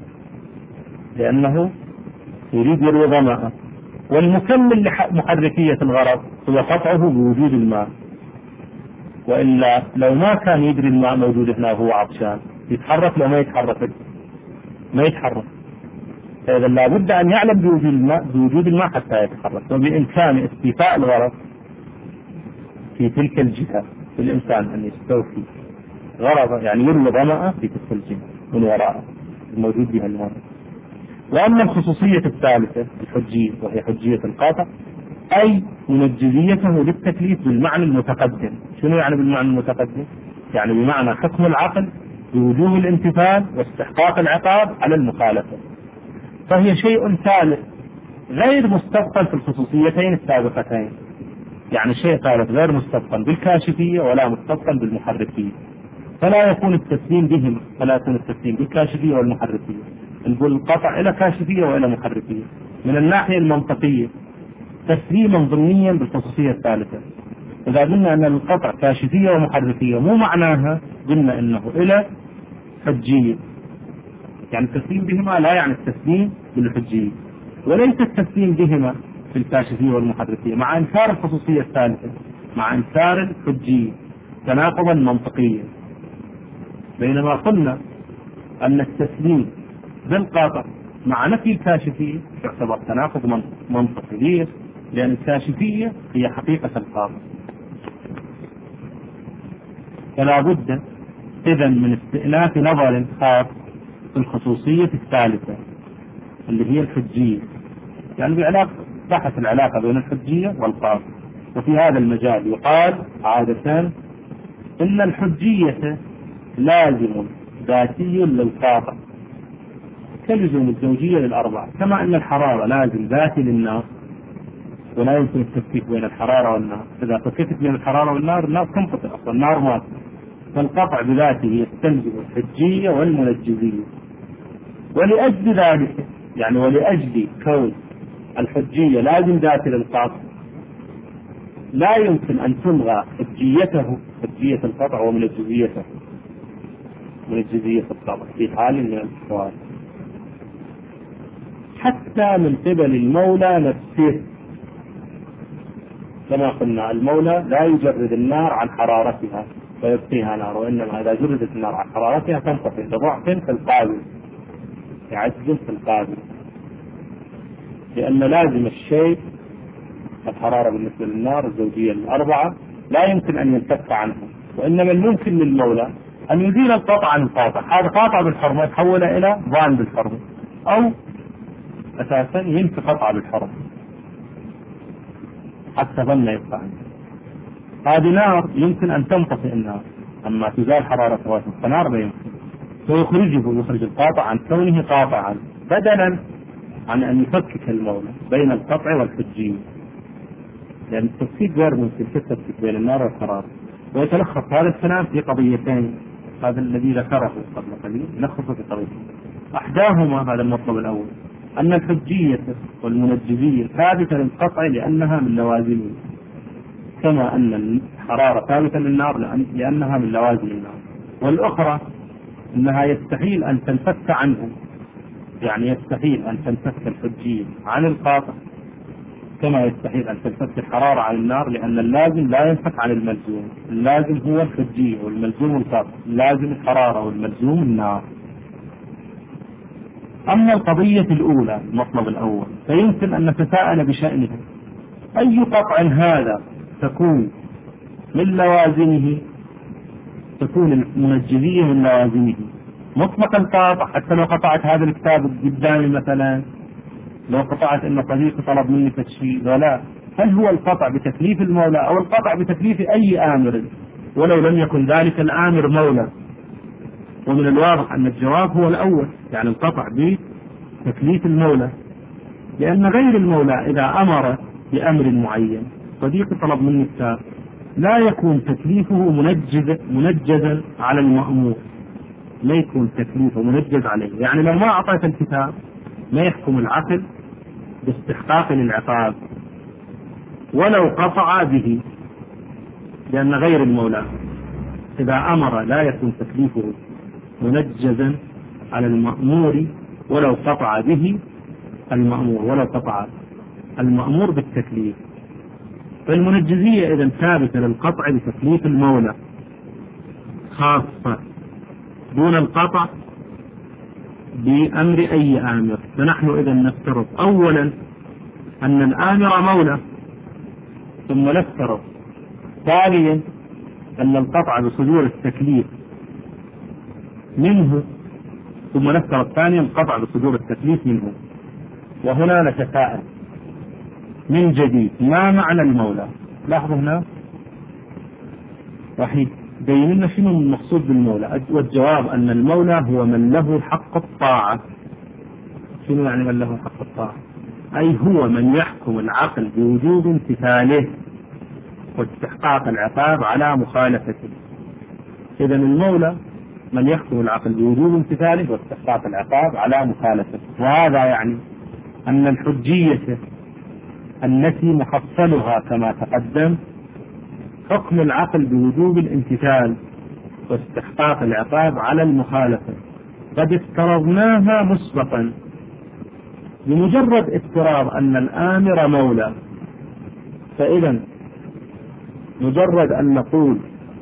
لأنه يريد يروي ظماءه. والمكمل لمحركية الغرض هو قطعه بوجود الماء، وإلا لو ما كان يدري الماء موجود هنا وهو عطشان يتحرك، لو ما يتحرك ما يتحرك. فإذا لابد أن يعلم بوجود الماء حتى يتحرك. وبإمكان استيفاء الغرض في تلك الجهة، في الإنسان أن يستوفي غرضه، يعني يروي ظمأه في تلك الجهة من وراءه الموجود بها الماء. وأما الخصوصية الثالثة الحجية، وهي حجية القاطع، أي منجزيته للتكليف بالمعنى المتقدم. شنو يعني بالمعنى المتقدم؟ يعني بمعنى حكم العقل بوجوب الامتثال واستحقاق العقاب على المخالفة. فهي شيء ثالث غير مستبقل في الخصوصيتين السابقتين، يعني شيء ثالث غير مستبقل بالكاشفية ولا مستبقل بالمحركية. فلا يكون التسليم بهم، فلا يكون التسليم بالكاشفية والمحركية. نقول القطع إلى كاشفية وإلى محركية من الناحية المنطقية تسليما ضمنيا بالخصوصية الثالثة. إذا قلنا أن القطع كاشفية ومحركية مو معناها قلنا أنه إلى حجية، يعني التسليم بهما لا يعني التسليم بالحجية، وليس التسليم بهما في الكاشفية والمحركية، مع إنكار الخصوصية الثالثة، مع إنكار الحجية تناقضا منطقيا. بينما قلنا أن التسليم بالقاطع مع نفي الكاشفية يعتبر تناقض منطقي. ليش؟ لأن الكاشفية هي حقيقة القاطع. فلا بد إذن من استئناف نظر خاص في الخصوصية الثالثة اللي هي الحجية، يعني بعلاقة بحث العلاقة بين الحجية والقاطع. وفي هذا المجال يقال عادة إن الحجية لازم ذاتي للقاطع كلزوم الزوجية للأربعة، كما أن الحرارة لازم ذاتي للنار ولا يمكن التفكيك بين الحرارة والنار. إذا فككت بين الحرارة والنار النار تنقطع أصلا، النار مات. فالقطع بذاته يستلزم الحجية والمنجزية. ولأجل ذلك يعني ولأجل كون الحجية لازم ذاتي للقاطع لا يمكن أن تلغى حجيته، حجية القطع ومنجزيته، منجزية القطع في حال من الأحوال، حتى من قبل المولى نفسه. كما قلنا المولى لا يجرد النار عن حرارتها ويبقيها نار، وإنما إذا جردت النار عن حرارتها تنطفئ بضعف في القابل، بعجز في القابل، لأن لازم الشيء الحرارة بالنسبة للنار الزوجية الأربعة لا يمكن أن ينفك عنها، وإنما الممكن للمولى أن يزيل القطع عن القاطع. هذا قاطع بالحرمة يتحول إلى ضان بالحرمة، أو أساسا ينفي قطع بالحرمة حتى ظن يبقى عنه. هذه نار يمكن أن تنطفئ النار، أما تزال حرارة النار لا يمكن، يخرج القاطع عن كونه قاطعا بدلا عن أن يفكك المولى بين القطع والحجية، لأن التفكيك غير ممكن في التفكيك بين النار والحرارة. ويتلخص هذا الكلام في قضيتين، هذا الذي ذكره قبل قليل يلخصه في قضيتين. أحداهما هذا المطلب الأول، أن الحجية والمنجزية ثابتة للقطع لأنها من لوازمه، كما أن الحرارة ثابتة للنار لأنها من لوازم النار. والأخرى أنها يستحيل أن تنفك عنه، يعني يستحيل أن تنفك الحجية عن القاطع كما يستحيل أن تنفك الحرارة عن النار، لأن اللازم لا ينفك عن الملزوم. اللازم هو الحجية والملزوم القاطع، اللازم الحرارة والملزوم النار. أما القضية الأولى المطلب الأول فيمكن أن نتساءل بشأنها، أي قطع هذا تكون من لوازمه، تكون المنجزية من لوازمه مطلق القاطع؟ حتى لو قطعت هذا الكتاب قدامي مثلا، لو قطعت إن صديقي طلب مني تشيء، ولا هل هو القطع بتكليف المولى أو القطع بتكليف أي آمر ولو لم يكن ذلك الآمر مولى؟ ومن الواضح أن الجواب هو الأول، يعني القطع بتكليف المولى، لأن غير المولى إذا أمر بأمر معين، صديقي طلب مني كتاب، لا يكون تكليفه منجزا على المأمور، لا يكون تكليفه منجز عليه. يعني لو ما أعطيت الكتاب ما يحكم العقل باستحقاق للعقاب ولو قطع به، لأن غير المولى إذا أمر لا يكون تكليفه منجزا على المأمور ولو قطع به المأمور، ولو قطع المأمور بالتكليف. فالمنجزية إذن ثابتة للقطع بتكليف المولى خاصة دون القطع بأمر أي آمر. فنحن إذن نفترض أولا أن الآمر مولى، ثم نفترض ثانيا أن القطع بصدور التكليف منه، ثم نفترض ثانيا القطع بصدور التكليف منه. وهنا نتساءل من جديد ما معنى المولى؟ لاحظوا هنا وحيد بين لنا شنو المقصود بالمولى، والجواب أن المولى هو من له حق الطاعة. شنو يعني من له حق الطاعة؟ أي هو من يحكم العقل بوجوب امتثاله واستحقاق العقاب على مخالفته. إذن المولى من يحكم العقل بوجوب امتثاله واستحقاق العقاب على مخالفته. وهذا يعني أن الحجية التي محصلها كما تقدم حكم العقل بوجوب الامتثال واستحقاق العقاب على المخالفة قد افترضناها مسبقا. بمجرد افتراض أن الآمر مولى، فإذا مجرد أن نقول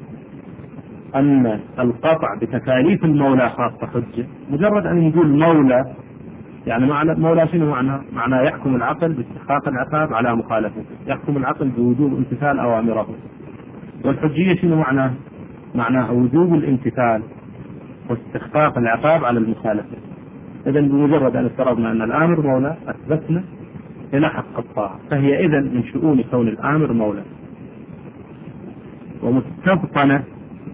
أن القطع بتكاليف المولى خاصة حجة، مجرد أن نقول مولى يعني معنى مولى شنو معنى يحكم العقل باستحقاق العقاب على مخالفته، يحكم العقل بوجوب امتثال أوامره. والحجية شنو معنى وجوب الامتثال واستحقاق العقاب على المخالفة. إذن بمجرد أن افترضنا أن الآمر مولى أثبتنا إلى حق الطاعة، فهي إذن من شؤون كون الآمر مولى. ومستبطنة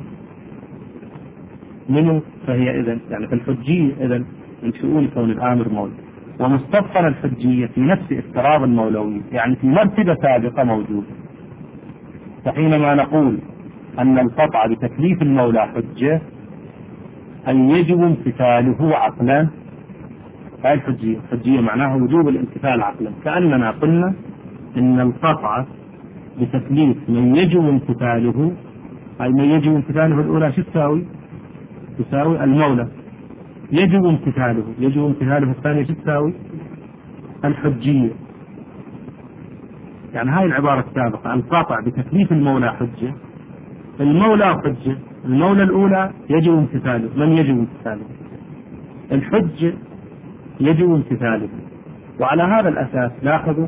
منه، فهي إذن يعني في الحجية إذن من شؤون كون الآمر مولى. ومستبطنة الحجية في نفس افتراض المولوية، يعني في مرتبة سابقة موجودة. فحينما نقول أن القطع بتكليف المولى حجة أن يجب امتثاله عقلا، هاي الحجية معناها وجوب الامتثال عقلا، كأننا قلنا إن القطع بتكليف من يجب امتثاله، أي من يجب امتثاله الأولى شو تساوي المولى، يجب امتثاله الثانية شو تساوي الحجية. يعني هاي العبارة السابقة، القطع بتكليف المولى حجة، المولى حجة، المولى الأولى يجب امتثاله، من يجب امتثاله؟ الحجة يجب امتثاله. وعلى هذا الأساس لاحظوا،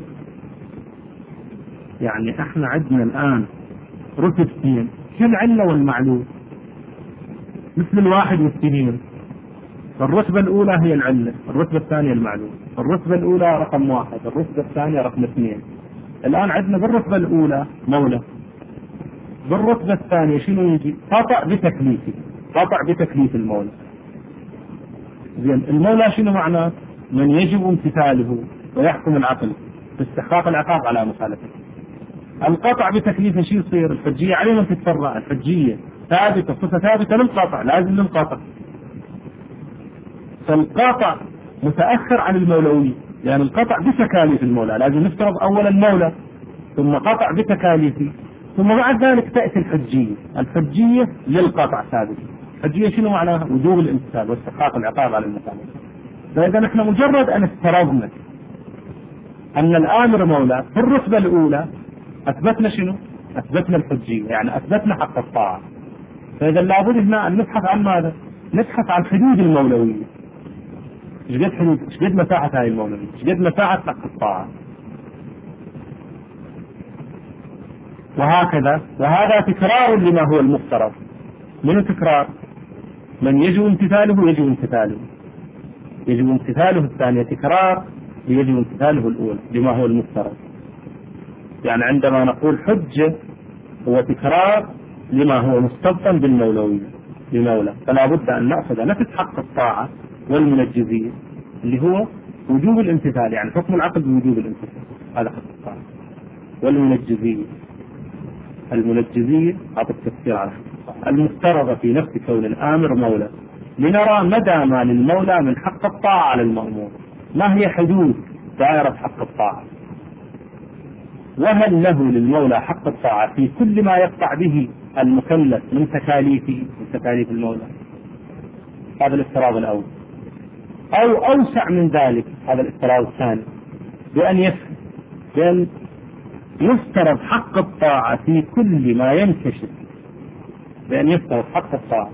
يعني احنا عندنا الآن رتبتين، كالعلة والمعلول، مثل الواحد والسنين. الرتبة الأولى هي العلة، الرتبة الثانية المعلول. الرتبة الأولى رقم 1، الرتبة الثانية رقم 2. الآن عندنا بالرتبة الأولى مولى، بالرتبة الثانية شنو يجي؟ قطع بتكليف المولى. زين، المولى شنو معناه؟ من يجب امتثاله ويحكم العقل باستحقاق العقاب على مخالفته. القطع بتكليفه شو يصير؟ الحجية عليه من تتفرع، الحجية ثابتة، صفة ثابتة للقطع، لازم للقطع. فالقطع متأخر عن المولوية، لأن القطع بتكاليف المولى، لازم نفترض أولا المولى ثم قطع بتكاليفه، ثم بعد ذلك تأتي الحجية للقطع ثابتة. الحجية شنو معناها؟ وجوب الامتثال واستحقاق العقاب على المخالفة. فإذا نحن مجرد أن افترضنا أن الآمر مولى في الرتبة الأولى أثبتنا شنو؟ أثبتنا الحجية، يعني أثبتنا حق الطاعة. فإذا لابد هنا أن نبحث عن ماذا؟ نبحث عن حدود المولوية. ايش قد مساحة هاي المولوية؟ ايش قد مساحة حق الطاعة؟ وهكذا، وهذا تكرار لما هو المفترض. من تكرار؟ من يجب امتثاله يجب امتثاله الثانية، تكرار يجب امتثاله الأولى لما هو المفترض. يعني عندما نقول حجة هو تكرار لما هو مستبطن بالمولوية لمولى، فلا بد أن نأخذ نفس حق الطاعة والمنجزية اللي هو وجوب الامتثال، يعني حكم العقل بوجوب الامتثال، هذا حق الطاعة. والمنجزية هذا التفسير على المفترضة في نفس كون الآمر مولى، لنرى مدى ما للمولى من حق الطاعة على المأمور، ما هي حدود دائرة حق الطاعة، وهل له للمولى حق الطاعة في كل ما يقطع به المكلف من تكاليف المولى. هذا الافتراض الأول. أو أوسع من ذلك، هذا الافتراض الثاني، بأن يفترض حق الطاعة في كل ما ينكشف، بأن يفترض حق الطاعة،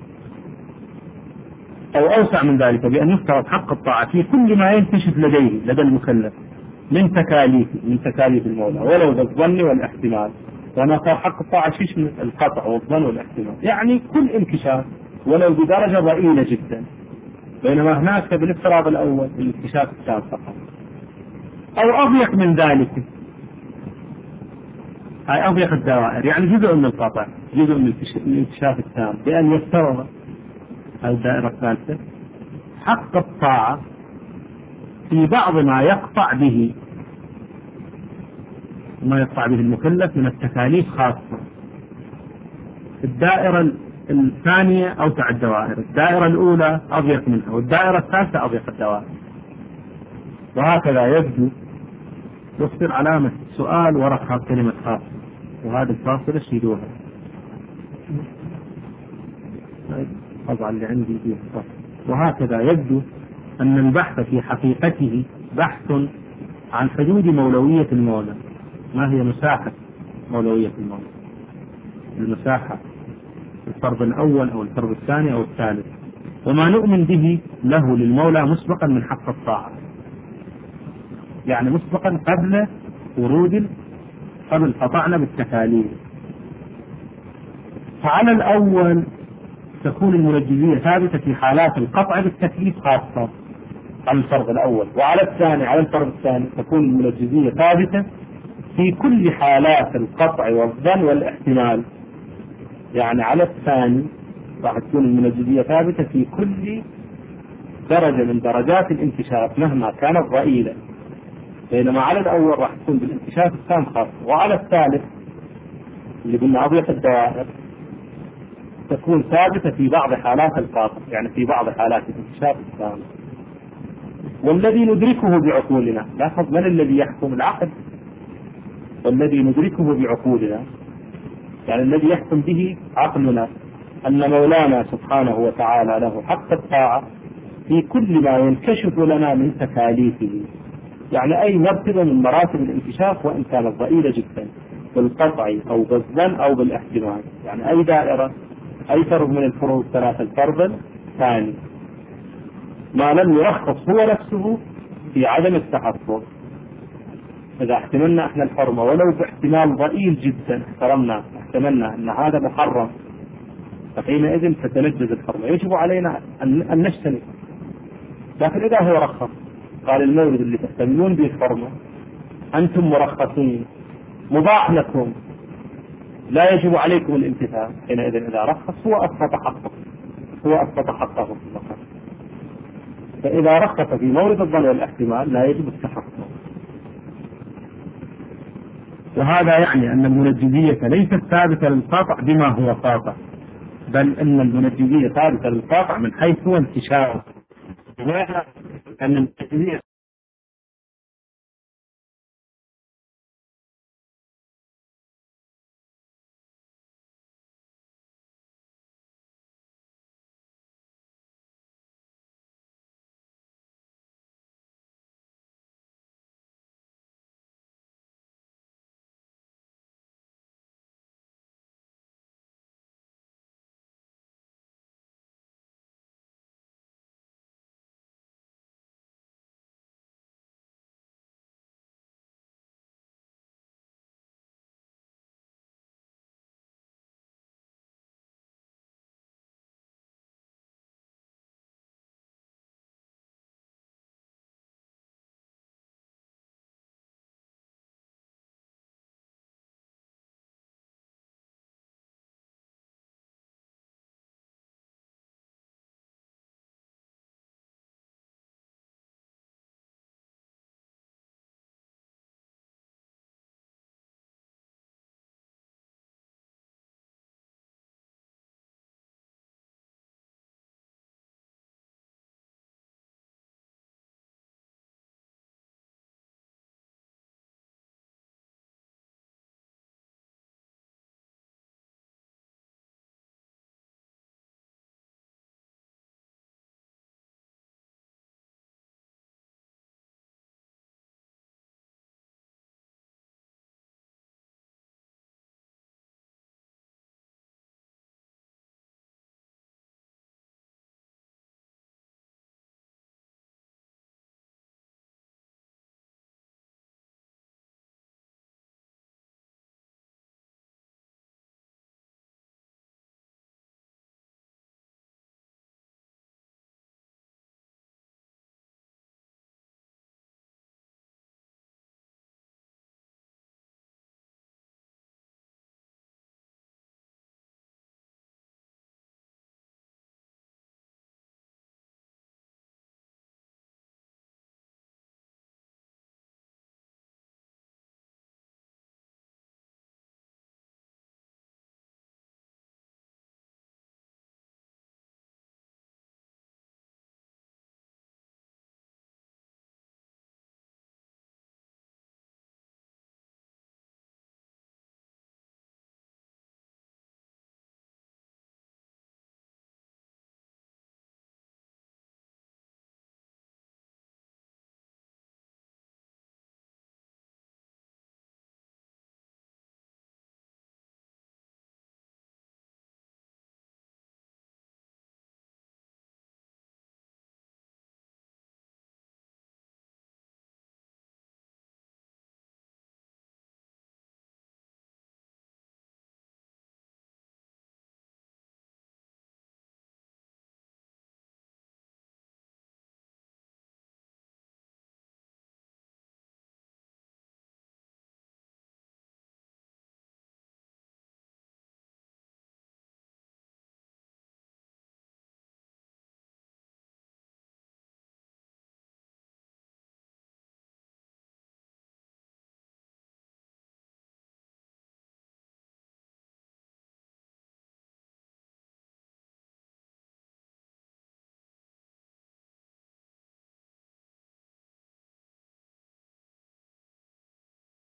أو أوسع من ذلك بأن يفترض حق الطاعة في كل ما ينكشف لدى المكلف من تكاليف المولى، ولو بالظن والاحتمال. وما صار حق الطاعة شيش من القطع والظن والاحتمال، يعني كل انكشاف ولو بدرجة ضئيلة جدا، بينما هناك بالافتراض الأول الانكشاف التام فقط. أو أضيق من ذلك، هاي أضيق الدوائر، يعني جزء من القطع، جزء من الانكشاف التام، بأن يفترض الدائرة الثالثة حق الطاعة في بعض ما يقطع به المكلف من التكاليف خاصة. الدائرة الثانية أوسع الدوائر، الدائرة الأولى أضيق منها، والدائرة الثالثة أضيق الدوائر. وهكذا يبدو يصير علامة سؤال وراء كلمة خاصة، وهذه الفاصلة شيلوها. طبعا اللي عندي فيه. وهكذا يبدو أن البحث في حقيقته بحث عن حدود مولوية المولى. ما هي مساحة مولوية المولى؟ المساحة الفرض الأول أو الفرض الثاني أو الثالث، وما نؤمن به له للمولى مسبقا من حق الطاعة، يعني مسبقا قبل قطعنا بالتكاليف. فعلى الأول تكون المنجزية ثابتة في حالات القطع بالتكليف خاصة على الفرض الأول، وعلى الفرض الثاني تكون المنجزية ثابتة في كل حالات القطع والظن والاحتمال. يعني على الثاني راح تكون المنجزية ثابتة في كل درجة من درجات الانكشاف مهما كانت ضئيلة، بينما على الأول راح تكون بالانكشاف التام خاصة، وعلى الثالث اللي قلنا أضيق الدوائر تكون ثابتة في بعض حالات القاطع، يعني في بعض حالات الانكشاف التام. والذي ندركه بعقولنا، لاحظ من الذي يحكم؟ العقل. والذي ندركه بعقولنا يعني الذي يحكم به عقلنا أن مولانا سبحانه وتعالى له حق الطاعة في كل ما ينكشف لنا من تكاليفه، يعني أي مرتبة من مراتب الانكشاف وإن كانت ضئيلة جدا، بالقطع أو بالظن أو بالاحتمال، يعني أي دائرة، أي فرض من الفروض الثلاثة، الفرض الثاني ما لم يرخص هو نفسه في عدم التحقق. إذا احتملنا احنا الحرمة ولو باحتمال ضئيل جدا، احتملنا أن هذا محرم، فحينئذ تتنجز الحرمة، يجب علينا أن نجتنب. لكن إذا هو رخص، قال المورد اللي تحتملون به الحرمة أنتم مرخصين، مباح لكم، لا يجب عليكم الامتثال، حينئذ إذا رخص هو أسقط حقه فقط. فإذا رخص في مورد الظن والاحتمال لا يجب التحقق. وهذا يعني أن المنجزية ليست ثابتة للقاطع بما هو قاطع، بل أن المنجزية ثابتة للقاطع من حيث هو انتشاره. بمعنى أن المنجزية